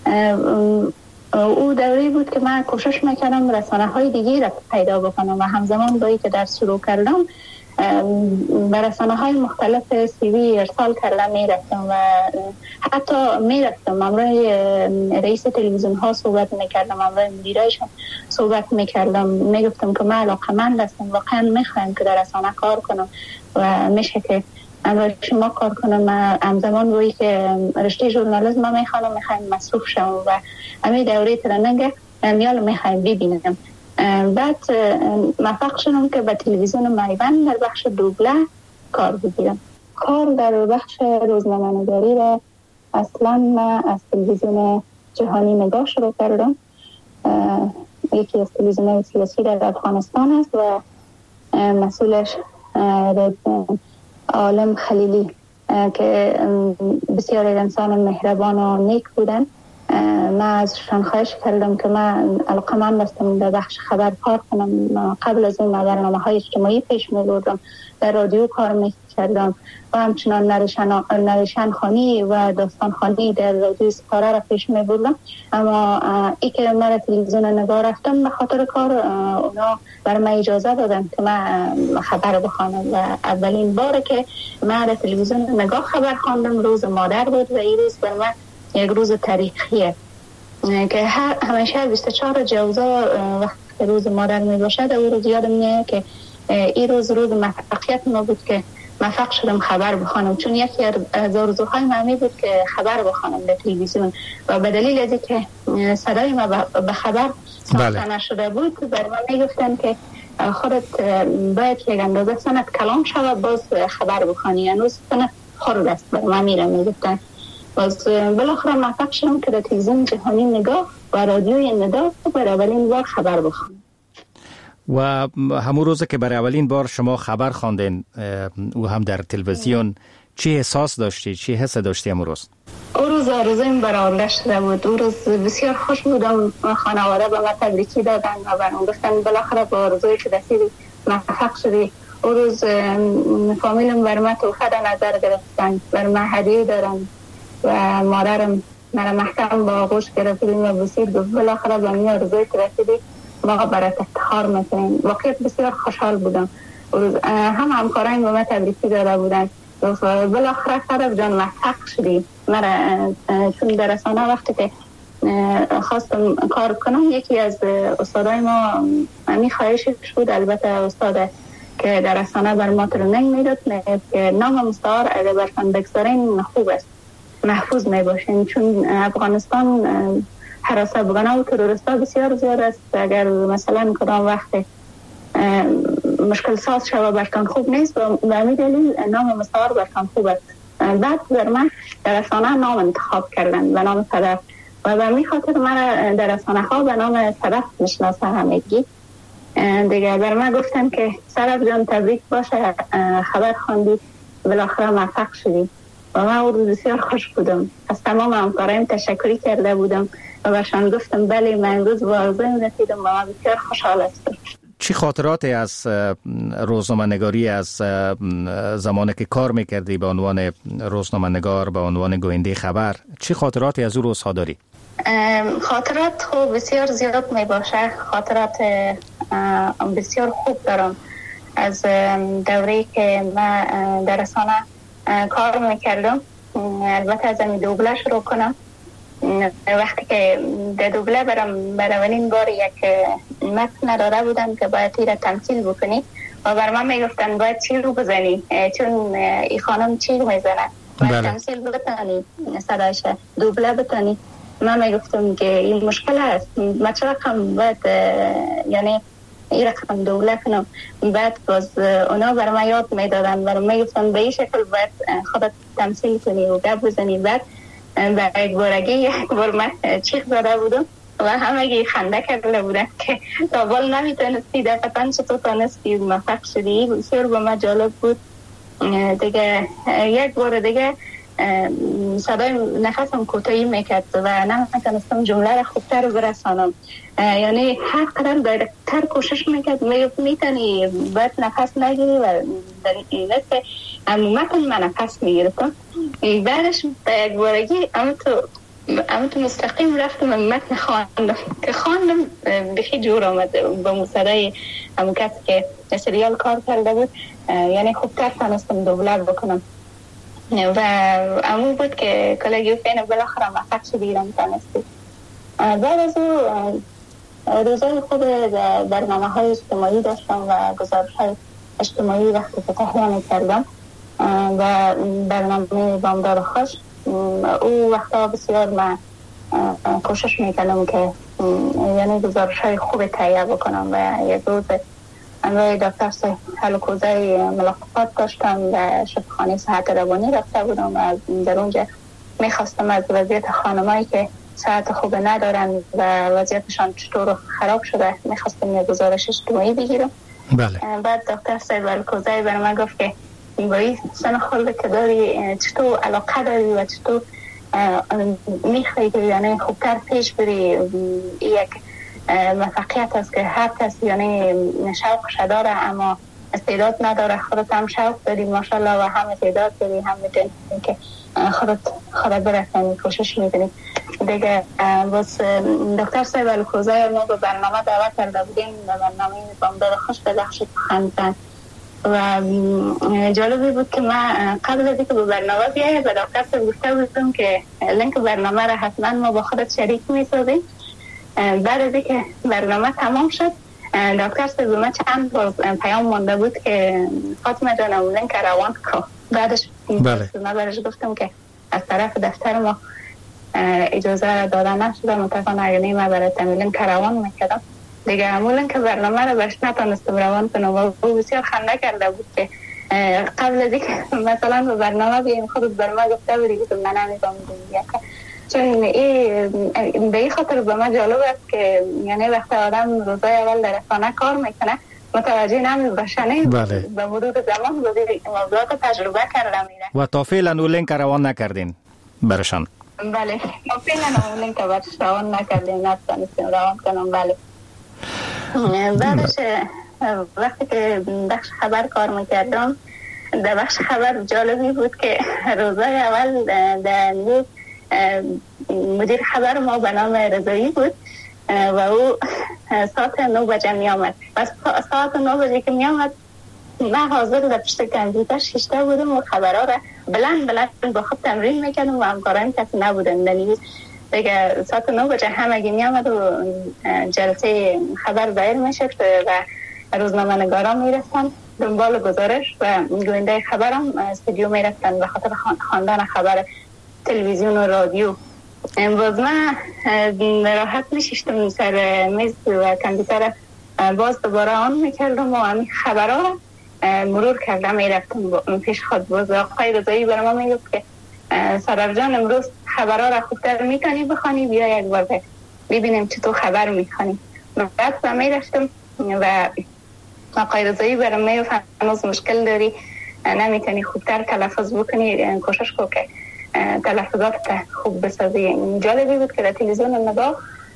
او دوری بود که من کوشش میکردم رسانه های دیگه را پیدا بکنم و همزمان با اینکه درس شروع کردم به رسانه های مختلف سیوی ارسال کردم میرفتم و حتی میرفتم امروز رئیس تلویزیون ها صحبت میکردم، امروز مدیرایشان صحبت میکردم، میگفتم که من علاقمند هستم، واقعا میخوایم که در رسانه کار کنم و میشه که امروز شما کار کنم. همزمان روی که رشته ژورنالیسم میخوانم میخوایم مصروف شم و همین دوره ترننگ میال میخوایم ببینم. بعد موفق شدم که به تلویزیون میوند در بخش دوبله کار بگیرم. کار در بخش روزنامه نگاری را اصلا من از تلویزیون جهانی نگاه شروع کردم، یکی از تلویزیون سیاسی در افغانستان است و مسئولش عالم خلیلی که بسیار انسان مهربان و نیک بودن. من ازشان خواهش کردم که من علاقه‌مند هستم در بخش خبر کار کنم. قبل از این برنامه های اجتماعی پیش می بردم، در رادیو کار می کردم و همچنان نوشتن نوشتن خوانی و داستان خوانی در رادیو سپاره را پیش می بردم. اما ای که من تلویزیون نگاه رفتم به خاطر کار اونا برای من اجازه دادن که من خبر بخوانم و اولین بار که من در تلویزیون نگاه خبر خواندم روز مادر بود و این روز بر من یک روز تاریخیه که همیشه بیست و چهار جوزا وقتی روز مادر می باشد او روز یادم میاد که این روز روز موفقیت ما بود که موفق شدم خبر بخوانم، چون یکی از آرزوهای من بود که خبر بخوانم در تلویزیون و به دلیل از اینکه صدای ما به خبر ساخته نشده بود بر من میگفتن که خودت باید یک اندازه سنت کلام شود باز خبر بخوانی، هنوز سنت خورد است بر من میره میگفتن. باز بالاخره موفق شدم که در تلویزیون جهانی نگاه و رادیوی ندا برای اولین بار خبر بخوانم. و همون روز که برای اولین بار شما خبر خواندین او هم در تلویزیون چی احساس داشتی؟ چی حس داشتی همون روز؟ او روز آرزویم برآورده شده بود. او روز بسیار خوش بودم، خانواده به من تبریکی دادن و برام گفتن بالاخره با آرزوی که رسیدی موفق شدی. او روز فامیلم بر من تحفه در نظر گرفتن، بر من هدیه دارن و مادرم مرا محکم با آغوش گرفتیم و بسید گفت بالاخره به من آرزوی که رسیدی ما برای افتخار میکنیم. واقعیت بسیار خوشحال بودم. هم همکاران به من تبریکی داده بودن بالاخره سرب جان موفق شدی. مرا چون در رسانه وقتی که خواستم کار کنم یکی از استادای ما همی خواهشش بود، البته استاد که در رسانه بر ما ترنینگ میداد که نام مستعار اگر برتان بگذارین خوب است محفوظ می باشین، چون افغانستان حراس افغانا و تروریستا بسیار زیاد است. اگر مثلا کدام وقت مشکل ساز شود برتان خوب نیست و به همین دلیل نام مستعار برتان خوب است. بعد بر من در رسانه نام انتخاب کردن به نام صدف و به همین خاطر من در رسانه ها به نام صدف میشناسه همگی. دیگه بر من گفتن که صدف جان تبریک باشه، خبر خواندی بالاخره موفق شدی و من او روز بسیار خوش بودم. از تمام همکارایم تشکری کرده بودم و شان گفتم بله من امروز واضح رسیدم و من بسیار خوشحال هستم. چی خاطراتی از روزنامه نگاری از زمانی که کار میکردی به عنوان روزنامه نگار، به عنوان گوینده خبر، چی خاطراتی از اون روزها داری؟ خاطرات خوب بسیار زیاد می باشه. خاطرات بسیار خوب دارم از دوره‌ای که من در رسانه کار میکردم. البته از این دوبله شروع کنم. وقتی که در دوبله برام برای اولین بار یک متن داده بودم که باید تیر تمثیل بکنی و بر من میگفتن باید چی رو بزنی چون این خانم چی رو میزنه باید بله. تمثیل بتانی، صدایش دوبله بتانی. من میگفتم که این مشکل هست، من چه رقم باید یعنی این رقم دوبله کنم. بعد باز اونا برای من یاد میدادن، برای من میگفتن به این شکل باید خودت تمثیل کنی و گپ بزنی. بعد و یک بارگی یک بار من چیخ زده بودم و همه خنده کرده بودن که تا بال نمیتونستی دقیقا چطور تانستی موفق شدی. بسیار به من جالب بود. دیگه یک بار دیگه صدای نفسم کوتاهی میکرد و نمیتونستم جمله را خوبتر برسانم. یعنی هر قدر دایرکتر کوشش میکرد میتونی باید نفس نگیری و در این که عمومتا من نفس میگرفتم. بعدش به یک بارگی اما تو مستقیم رفتم متن خواندم که خواندم بخی جور آمد با مصدای همون کسی که سریال کار کرده بود. یعنی خوبتر تانستم دوبله بکنم و امون بود که کلگی فین بالاخره موفق شد ایران تانستی. بعد از او روزای خوب برنامه های اجتماعی داشتم و گزارش های اجتماعی وقتی که تهیه کردم و برنامه بامداد خوش. او وقتا بسیار من کوشش میکنم که یعنی گزارش های خوب تهیه بکنم و یک روز امروی دکتر هلوکوزه ملاقات داشتم و شفاخانه صحت روانی رفته بودم و در اونجا میخواستم از وضعیت خانمایی که صحت خوب ندارن و وضعیتشان چطور خراب شده میخواستم یک گزارش اجتماعی بگیرم. بله. بعد دکتر صاحب هلوکوزه برای من گفت که با این سن خلده که داری چطور علاقه داری و چطور میخوایی که یعنی خوبتر پیش بری. یک موفقیت است که هر کسی یعنی شوقش داره اما استعداد نداره. خودت هم شوق داری ماشاءالله و هم استعداد داری، هم میتونی که خودت خودت برسانی کوشش میکنی. دیگه باز دکتر صاحب هلوکوزه ما به برنامه دعوت کرده بودیم، به برنامه بامداد خوش به بخش خندن و جالبی بود که من قبل از اینکه به برنامه بیاید به دکتر صاحب گفته بودم که لینک برنامه را حتما ما با خودت شریک میسازیم. بعد از اینکه برنامه تمام شد دکتر صاحب ما چند بار پیام مانده بود که فاطمه جانم لینک روان کن. بعدش بله. من برش گفتم که از طرف دفتر ما اجازه دادن نشده، متاسفانه اگر ما برای تملین روان میکردم دیگه همون که برنامه رو برش نتانستم روان کنم و بسیار خنده کرده بود که قبل از اینکه مثلا به برنامه بیایم خودت بر ما گفته بودی که من نمیتونم دیگه. چون این به این خاطر به من جالب است که یعنی وقتی آدم روزای اول در رسانه کار میکنه متوجه نمیشه نه بله. به مرور زمان موضوعات تجربه کرده میره و تا فعلا اون لینک روان نکردین برشان. بله تا فعلا اون لینک برش روان نکردین، نتونستیم روان کنم. بله. بعدش وقتی که بخش خبر کار میکردم در بخش خبر جالبی بود که روزای اول در مدیر خبر ما به نام رضایی بود و او ساعت نو بجه می آمد و ساعت نو بجه که می آمد من حاضر در پشت کامپیوتر شیشته بودم و خبرها را بلند بلند با خود تمرین میکردم و همکاران کسی نبودن دنیویز. دیگه ساعت نو بجه همگی می آمد و جلسه خبر دایر میشد و روزنامه نگاران میرفتن دنبال گزارش و گوینده خبرم استودیو میرفتن به خاطر خواندن خبر تلویزیون و رادیو. باز من راحت میشیشتم سر میز و کامپیوتر باز دوباره آن میکردم و همین خبرها را مرور کردم میرفتم پیش خود. باز آقای رضایی برای ما میگفت که سرور جان امروز خبرها را خوبتر میتونی بخوانی، بیا یک بار ببینیم چطور خبر میخوانی. بعد من میرفتم و آقای رضایی برای من هنوز مشکل داری نمیتونی خوبتر تلفظ بکنی، کوشش کن که تلفظات خوب بسازی. جالبی بود که در تلویزیون نگاه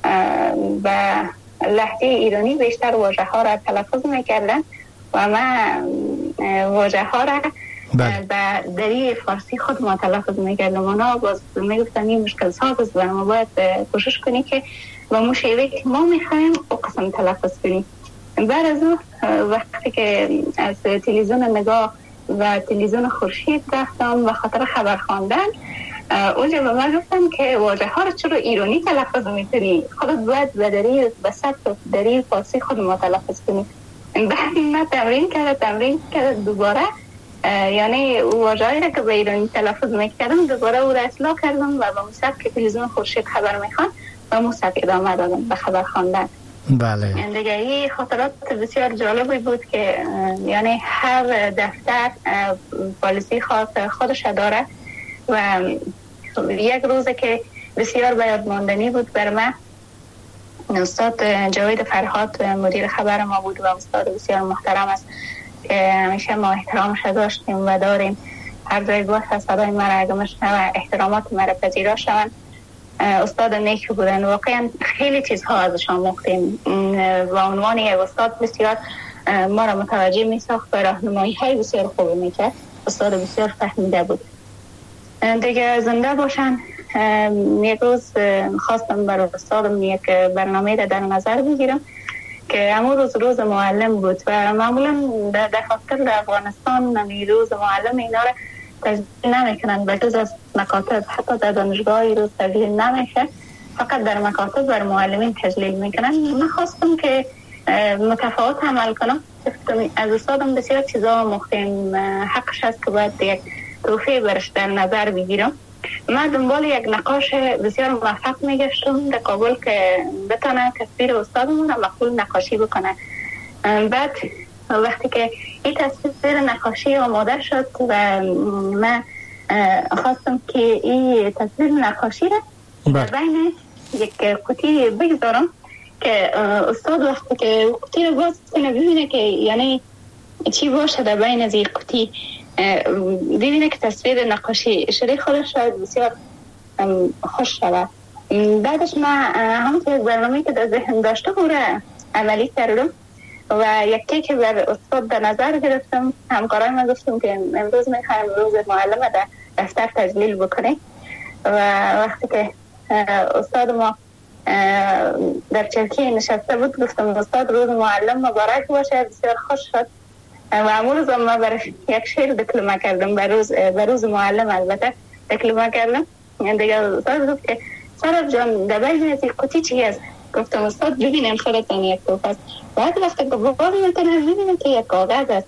و لهجه ایرانی بیشتر واژه ها را تلفظ میکردن و من واژه ها را و دری فارسی خود ما تلفظ میکردم. اونا باز میگفتن این مشکل ساز است و ما باید کوشش کنی که با مو شیوه که ما میخوایم او قسم تلفظ کنیم. بعد از اون وقتی که از تلویزیون نگاه و تلویزیون خورشید رفتم و خاطر خبر خواندن، اونجا به من گفتن که واژه ها رو چرا ایرانی تلفظ میکنی؟ خودت باید به دری به سبت دری فارسی خود ما تلفظ کنی. بعد من تمرین کرده تمرین کرده دوباره، یعنی واژه‌ای را که به ایرانی تلفظ میکردم دوباره او را اصلاح کردم و با سبک که تلویزیون خورشید خبر میخوان و مو سبک ادامه دادم به خبر خواندن. بله. دیگه این خاطرات بسیار جالبی بود که یعنی هر دفتر پالیسی خاص خودش داره و یک روز که بسیار به یاد ماندنی بود بر من، استاد جاوید فرهاد مدیر خبر ما بود و استاد بسیار محترم است که همیشه ما احترامش داشتیم و داریم. هر جای باشه صدای مرا اگه مشنوه احترامات مرا پذیرا شوند. استاد نیک بودن، واقعا خیلی چیزها ازشان مختیم و عنوان یک استاد بسیار ما را متوجه می ساخت و راهنمایی های بسیار خوب می کرد. استاد بسیار فهمیده بود. دیگه زنده باشن. یک روز خواستم برای استادم یک برنامه را در نظر بگیرم که همون روز روز معلم بود و معمولا در دفاتر در افغانستان نمی روز معلم اینا را تجلیل نمیکنن، به جز از مکاتب حتی در دانشگاه روز تجلیل نمیشه، فقط در مکاتب بر معلمین تجلیل میکنن. من خواستم که متفاوت عمل کنم. از استادم بسیار چیزا مختیم، حقش است که باید یک توفیه برش در نظر بگیرم. من دنبال یک نقاش بسیار موفق میگشتم در کابل که بتانه تصویر استادمون را مقبول نقاشی بکنه. بعد وقتی که این تصویر نقاشی آماده شد و من خواستم که این تصویر نقاشی را بین یک قوطی بگذارم که استاد وقتی که قوطی را باز کنه ببینه که یعنی چی باشه در بین از این قوطی، ببینه که تصویر نقاشی شده خودش شاید بسیار خوش شده. بعدش من همونطور یک برنامه که در ذهن داشته او را عملی کردم و یکی که بر استاد در نظر گرفتم. همکارای من گفتم که امروز میخوایم روز معلم در دفتر تجلیل بکنیم و وقتی که استاد ما در چرکی نشسته بود گفتم استاد روز معلم مبارک باشه. بسیار خوش شد و امروز روز ما برش یک شعر دکلمه کردم بر روز بر روز معلم البته دکلمه کردم. دیگه استاد گفت که سارا جان در بین از قوطی چی است؟ گفتم استاد ببینم خودتان یک توف است. بعد وقتی که بابا میتونه ببینم که یک کاغذ است.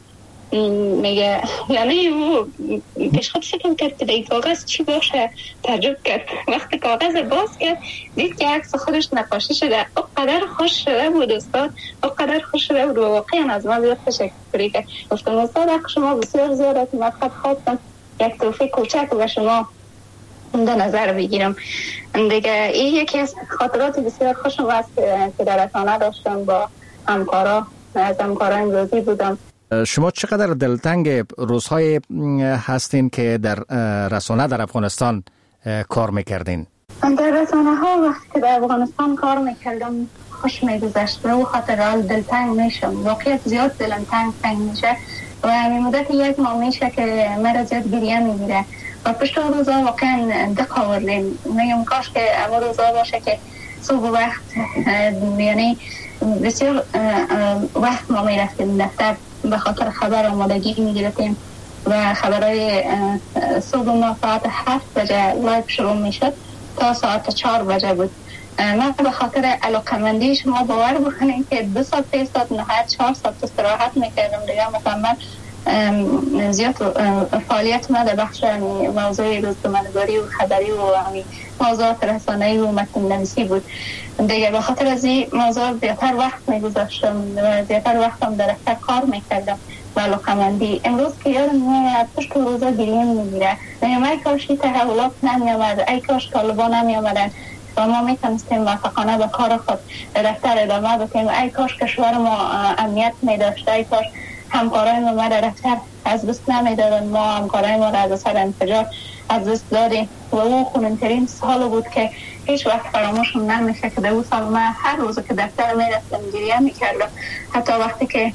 میگه یعنی او پیش خود فکر کرد که این کاغذ چی باشه، تعجب کرد. وقتی کاغذ باز کرد دید که عکس خودش نقاشی شده. او قدر خوش شده بود استاد، او قدر خوش شده بود و واقعا از ما بسیار تشکر کرد. گفتم استاد حق شما بسیار زیاد است، من فقط خواستم یک توفیق کوچک به شما در نظر بگیرم. دیگه این یکی از خاطرات بسیار خوشم است که در رسانه داشتم با همکارا، از همکاران راضی بودم. شما چقدر دلتنگ روزهای هستین که در رسانه در افغانستان کار میکردین؟ در رسانه ها وقتی که در افغانستان کار میکردم خوش میگذشت و او خاطرات دلتنگ میشم. واقعیت زیاد دلم تنگ تنگ میشه و همین مدت یک ماه میشه که مرا زیاد گریه میگیره و پشت روزا واقعا دق آوردیم. میگم کاش که اما روزا باشه که صبح وقت یعنی بسیار وقت ما میرفتیم دفتر به خاطر خبر آمادگی میگرفتیم و خبرهای صبح ما ساعت هفت بجه لایو شروع میشد تا ساعت چهار بجه بود. من به خاطر علاقمندی شما باور بکنید که دو ساعت سه ساعت نهایت چهار ساعت استراحت میکردم دیگه مکمل زیاد فعالیت ما در بخش موضوع روزنامه‌نگاری و خبری و موضوعات رسانه‌ای و متن نویسی بود. دیگه به خاطر از این موضوع زیادتر وقت میگذاشتم و زیادتر وقتم در دفتر کار میکردم و علاقمندی. امروز که یادم میاد پشت روزا گریه میگیره. میگم ای کاش این تحولات نمیامد، ای کاش طالبان نمیامدن و ما میتونستیم موفقانه به کار خود در دفتر ادامه بدیم. ای کاش کشور ما امنیت میداشت، ای کاش همکارای ما در دفتر از دست نمیدادن، ما همکارای ما را از اثر انفجار از دست دادیم و او خونن‌ترین سال بود که هیچ وقت فراموشم نمیشه که در اون سال من هر روز که دفتر میرفتم گریه میکردم. حتی وقتی که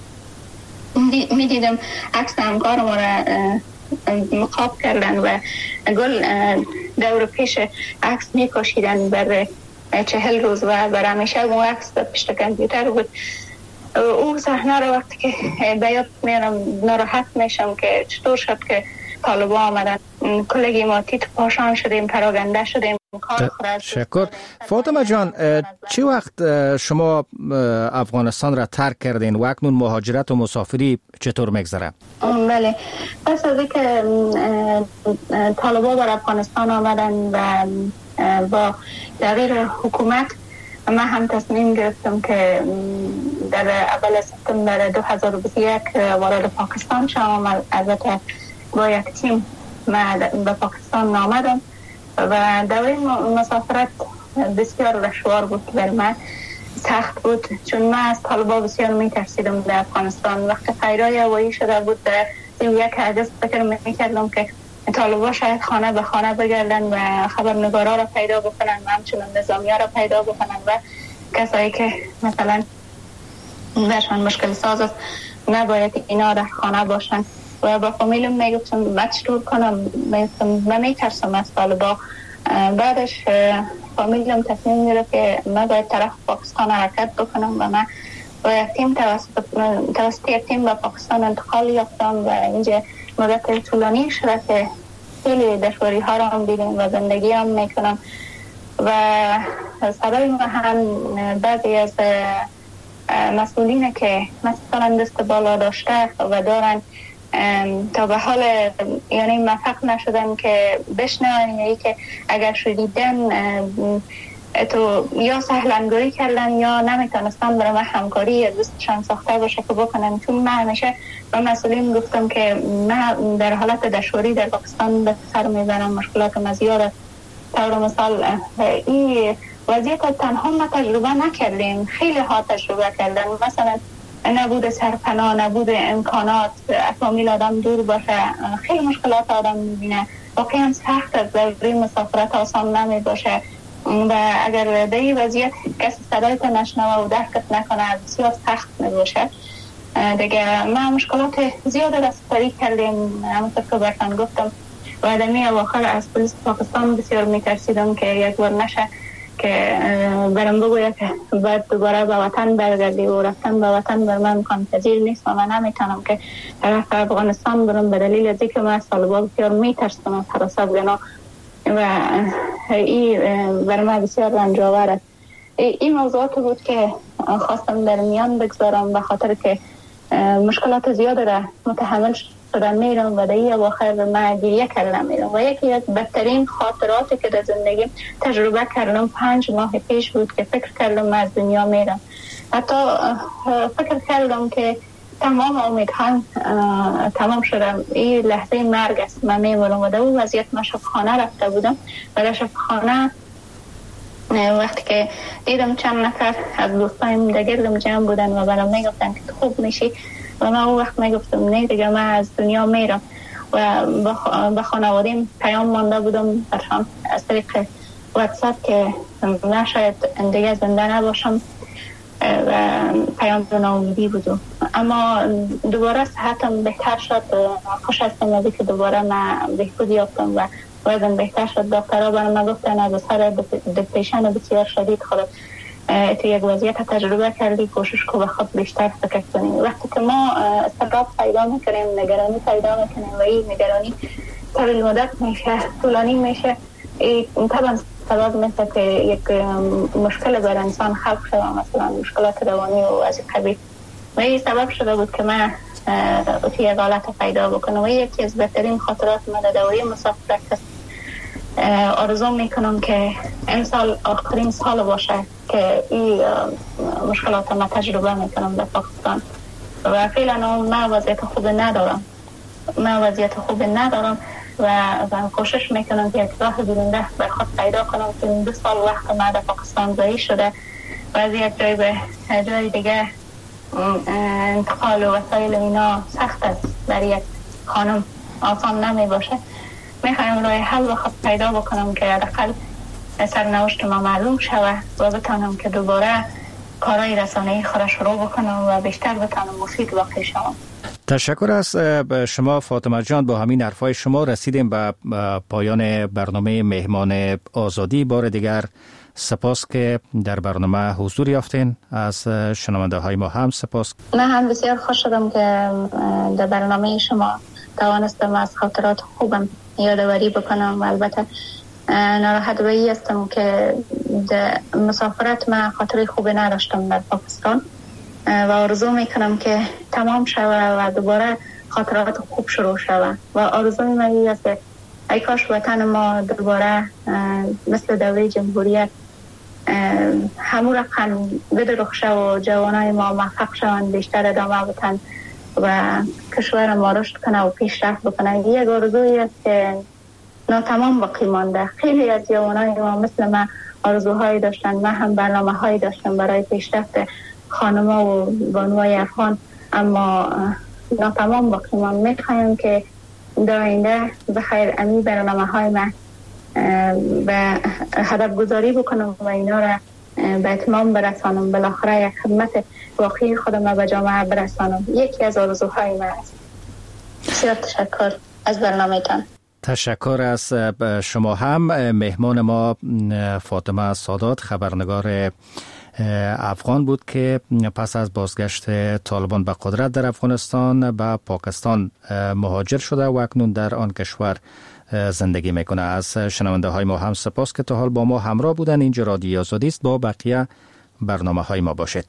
میدیدم عکس همکار ما را مقاب کردن و گل دور پیش عکس میکشیدن بر چهل روز و بر همیشه اون عکس پشت کامپیوتر بود. او صحنه را وقتی که به یاد میارم ناراحت میشم که چطور شد که طالبان آمدن کلگی ما تیت پاشان شدیم، پراگنده شدیم. شکر. فاطمه جان، چی وقت شما افغانستان را ترک کردین و اکنون مهاجرت و مسافری چطور میگذره؟ بله، پس از اینکه طالبان بر افغانستان آمدن و با تغییر حکومت من هم تصمیم گرفتم که در اول سپتامبر دو هزار و بیست و یک وارد پاکستان شدم. البته با یک تیم من به پاکستان آمدم و دوره مسافرت بسیار دشوار بود بر من، سخت بود، چون من از طالبان بسیار میترسیدم در افغانستان. وقتی خیرای هوایی شده بود در یک حدث فکر میکردم که طالبان شاید خانه به خانه بگردن و خبرنگارا را پیدا بکنن و همچنین نظامی ها را پیدا بکنن و کسایی که مثلا برشان مشکل ساز است نباید اینا در خانه باشن. و با فامیلم میگفتم من چطور کنم، من میترسم از طالبان. بعدش فامیلم تصمیم گرفت که من باید طرف پاکستان حرکت بکنم و من با یک تیم توسط یک تیم به پاکستان انتقال یافتم و اینجا مدت طولانی شده که خیلی دشواری ها را هم دیدم و زندگی هم میکنم و صدای ما هم بعضی از مسئولین که مثلا دست بالا داشته و دارن تا به حال یعنی موفق نشدن که بشنون، یعنی که اگر شدیدن تو یا سهلنگاری کردن یا نمیتونستن برای من همکاری دوستشان ساخته باشه که بکنن. چون من همیشه به مسئولین گفتم که من در حالت دشواری در پاکستان به سر میبرم، مشکلات ما زیاده. طور مثال این وضعیت تنها ما تجربه نکردیم، خیلی ها تجربه کردن، مثلا نبود سرپناه، نبود امکانات، فامیل آدم دور باشه، خیلی مشکلات آدم میبینه. واقعا سخت از دوره مسافرت آسان نمی باشه و اگر در این وضعیت کسی صدایت نشنوه و درکت نکنه بسیار سخت می باشه. دیگه ما مشکلات زیاد رسپاری کردیم، همونطور که برتن گفتم و دمی اواخر از پلیس پاکستان بسیار میترسیدم که یک بار نشه که برم بگوید که باید دوباره به وطن برگردی و رفتن به وطن بر من امکان پذیر نیست و من نمیتونم که طرف افغانستان برم به دلیل از اینکه من از طالبان بسیار میترسم از حراس افغانا و این بر من بسیار رنجاور است. این موضوعات بود که خواستم در میان بگذارم به خاطر که مشکلات زیاد را متحمل شدن میرم و در این اواخر من گریه کردم میرم و یکی از بدترین خاطراتی که در زندگی تجربه کردم پنج ماه پیش بود که فکر کردم من از دنیا میرم. حتی فکر کردم که تمام امیدهام تمام شدم، این لحظه مرگ است، من میمونم و در اون وضعیت من شفاخانه رفته بودم و در شفاخانه وقتی که دیدم چند نفر از دوستایم در گردم جمع بودن و برام میگفتن که خوب میشی و من اون وقت میگفتم نه دیگه من از دنیا میرم و به خانوادیم پیام مانده بودم برشان از طریق واتساپ که من شاید دیگه زنده نباشم و پیام ناامیدی بودم. اما دوباره صحتم بهتر شد، خوش هستم از که دوباره من بهبود یافتم و وزن بهتر شد. دکترها برای من گفتن از اثر دپریشن بسیار شدید خودت تو یک وضعیت تجربه کردی، کوشش کو به خود بیشتر فکر کنیم. وقتی که ما استراب پیدا میکنیم، نگرانی پیدا میکنیم و این نگرانی طویل مدت میشه، طولانی میشه، این طبعا سبب میشه که یک مشکل بر انسان خلق شده، مثلا مشکلات روانی و از قبیل و این سبب شده بود که من تو یک حالت پیدا بکنم و یکی از بهترین خاطرات من در دوره مسافرت است. آرزو میکنم که این سال آخرین سال باشه که این مشکلات ما تجربه میکنم در پاکستان و فعلا من وضعیت خوب ندارم من وضعیت خوب ندارم و کوشش میکنم که یک راه برنده بر خود پیدا کنم که دو سال وقت من در پاکستان ضایع شده و از یک جای به جای دیگه انتقال و وسایل اینا سخت است، برای یک خانم آسان نمی باشه میخوایم راه حل بخواد پیدا بکنم که حداقل سرنوشت ما معلوم شود و بتانم که دوباره کارهای رسانه‌ای خود شروع بکنم و بیشتر بتانم مفید واقع شوم. تشکر از شما فاطمه جان. با همین حرفای شما رسیدیم به پایان برنامه مهمان آزادی. بار دیگر سپاس که در برنامه حضور یافتین. از شنونده های ما هم سپاس. من هم بسیار خوش شدم که در برنامه شما توانستم از خاطرات خوبم یادآوری بکنم و البته ناراحت به این هستم که در مسافرت من خاطره خوبی نداشتم در پاکستان و آرزو میکنم که تمام شود و دوباره خاطرات خوب شروع شود و آرزوی من این است که ای کاش وطن ما دوباره مثل دوره جمهوریت همون رقم بدرخشه و جوانای ما موفق شوند بیشتر ادامه بدن و کشور ما رشد کنه و پیشرفت بکنه. یک آرزویی است که ناتمام باقی مانده. خیلی از جوانای ما مثل من آرزوهایی داشتن، من هم برنامه هایی داشتم برای پیشرفت خانما و بانوای افغان، اما ناتمام باقی ماند. میخوایم که در آینده بخیر امی برنامه های من به هدف گذاری بکنم و اینا را به اتمام برسانم، بالاخره یک خدمت واقعی خودم به جامعه برسانم. یکی از آرزوهای من است. بسیار تشکر از برنامه‌تان. تشکر از شما هم. مهمان ما فاطمه سادات، خبرنگار افغان بود که پس از بازگشت طالبان به قدرت در افغانستان به پاکستان مهاجر شده و اکنون در آن کشور زندگی میکنه. از شنونده های ما هم سپاس که تا حال با ما همراه بودن. اینجا رادیو آزادی است. با بقیه برنامه های ما باشید.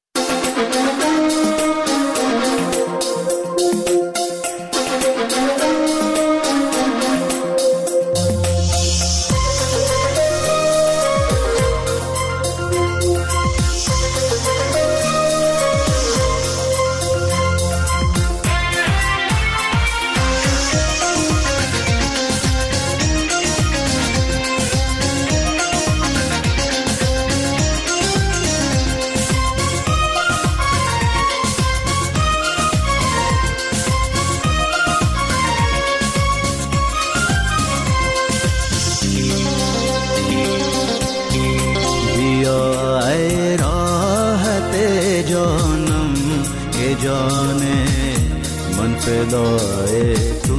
فدای تو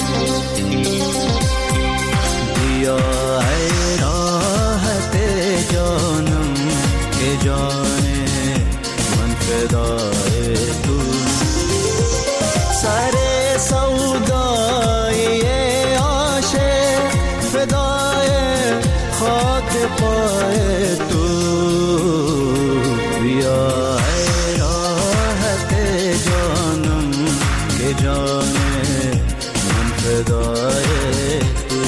بیا ای راحت جانم که جان من فدای تو سر سودای عاشق فدای خاک پای تو بیا جان من فدای تو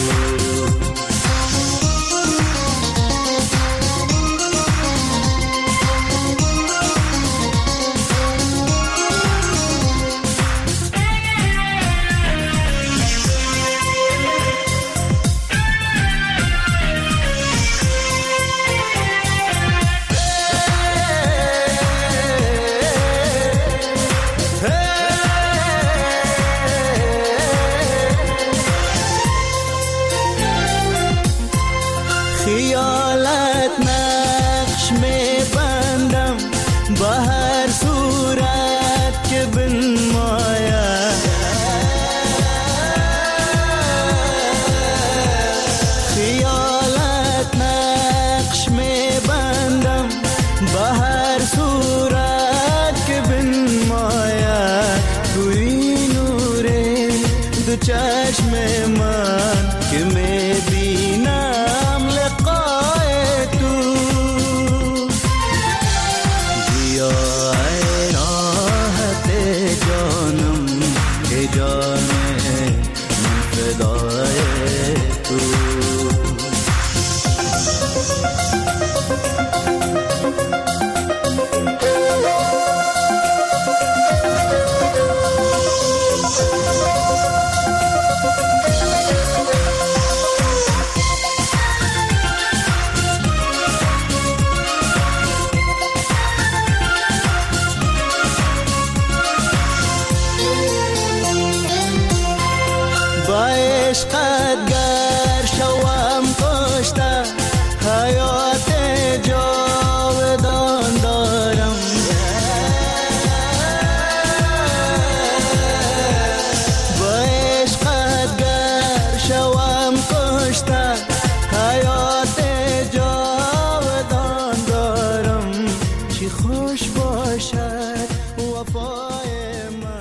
چشم من که میبینم لقای تو بیا ای راحت جانم که جان من فدای تو عشقت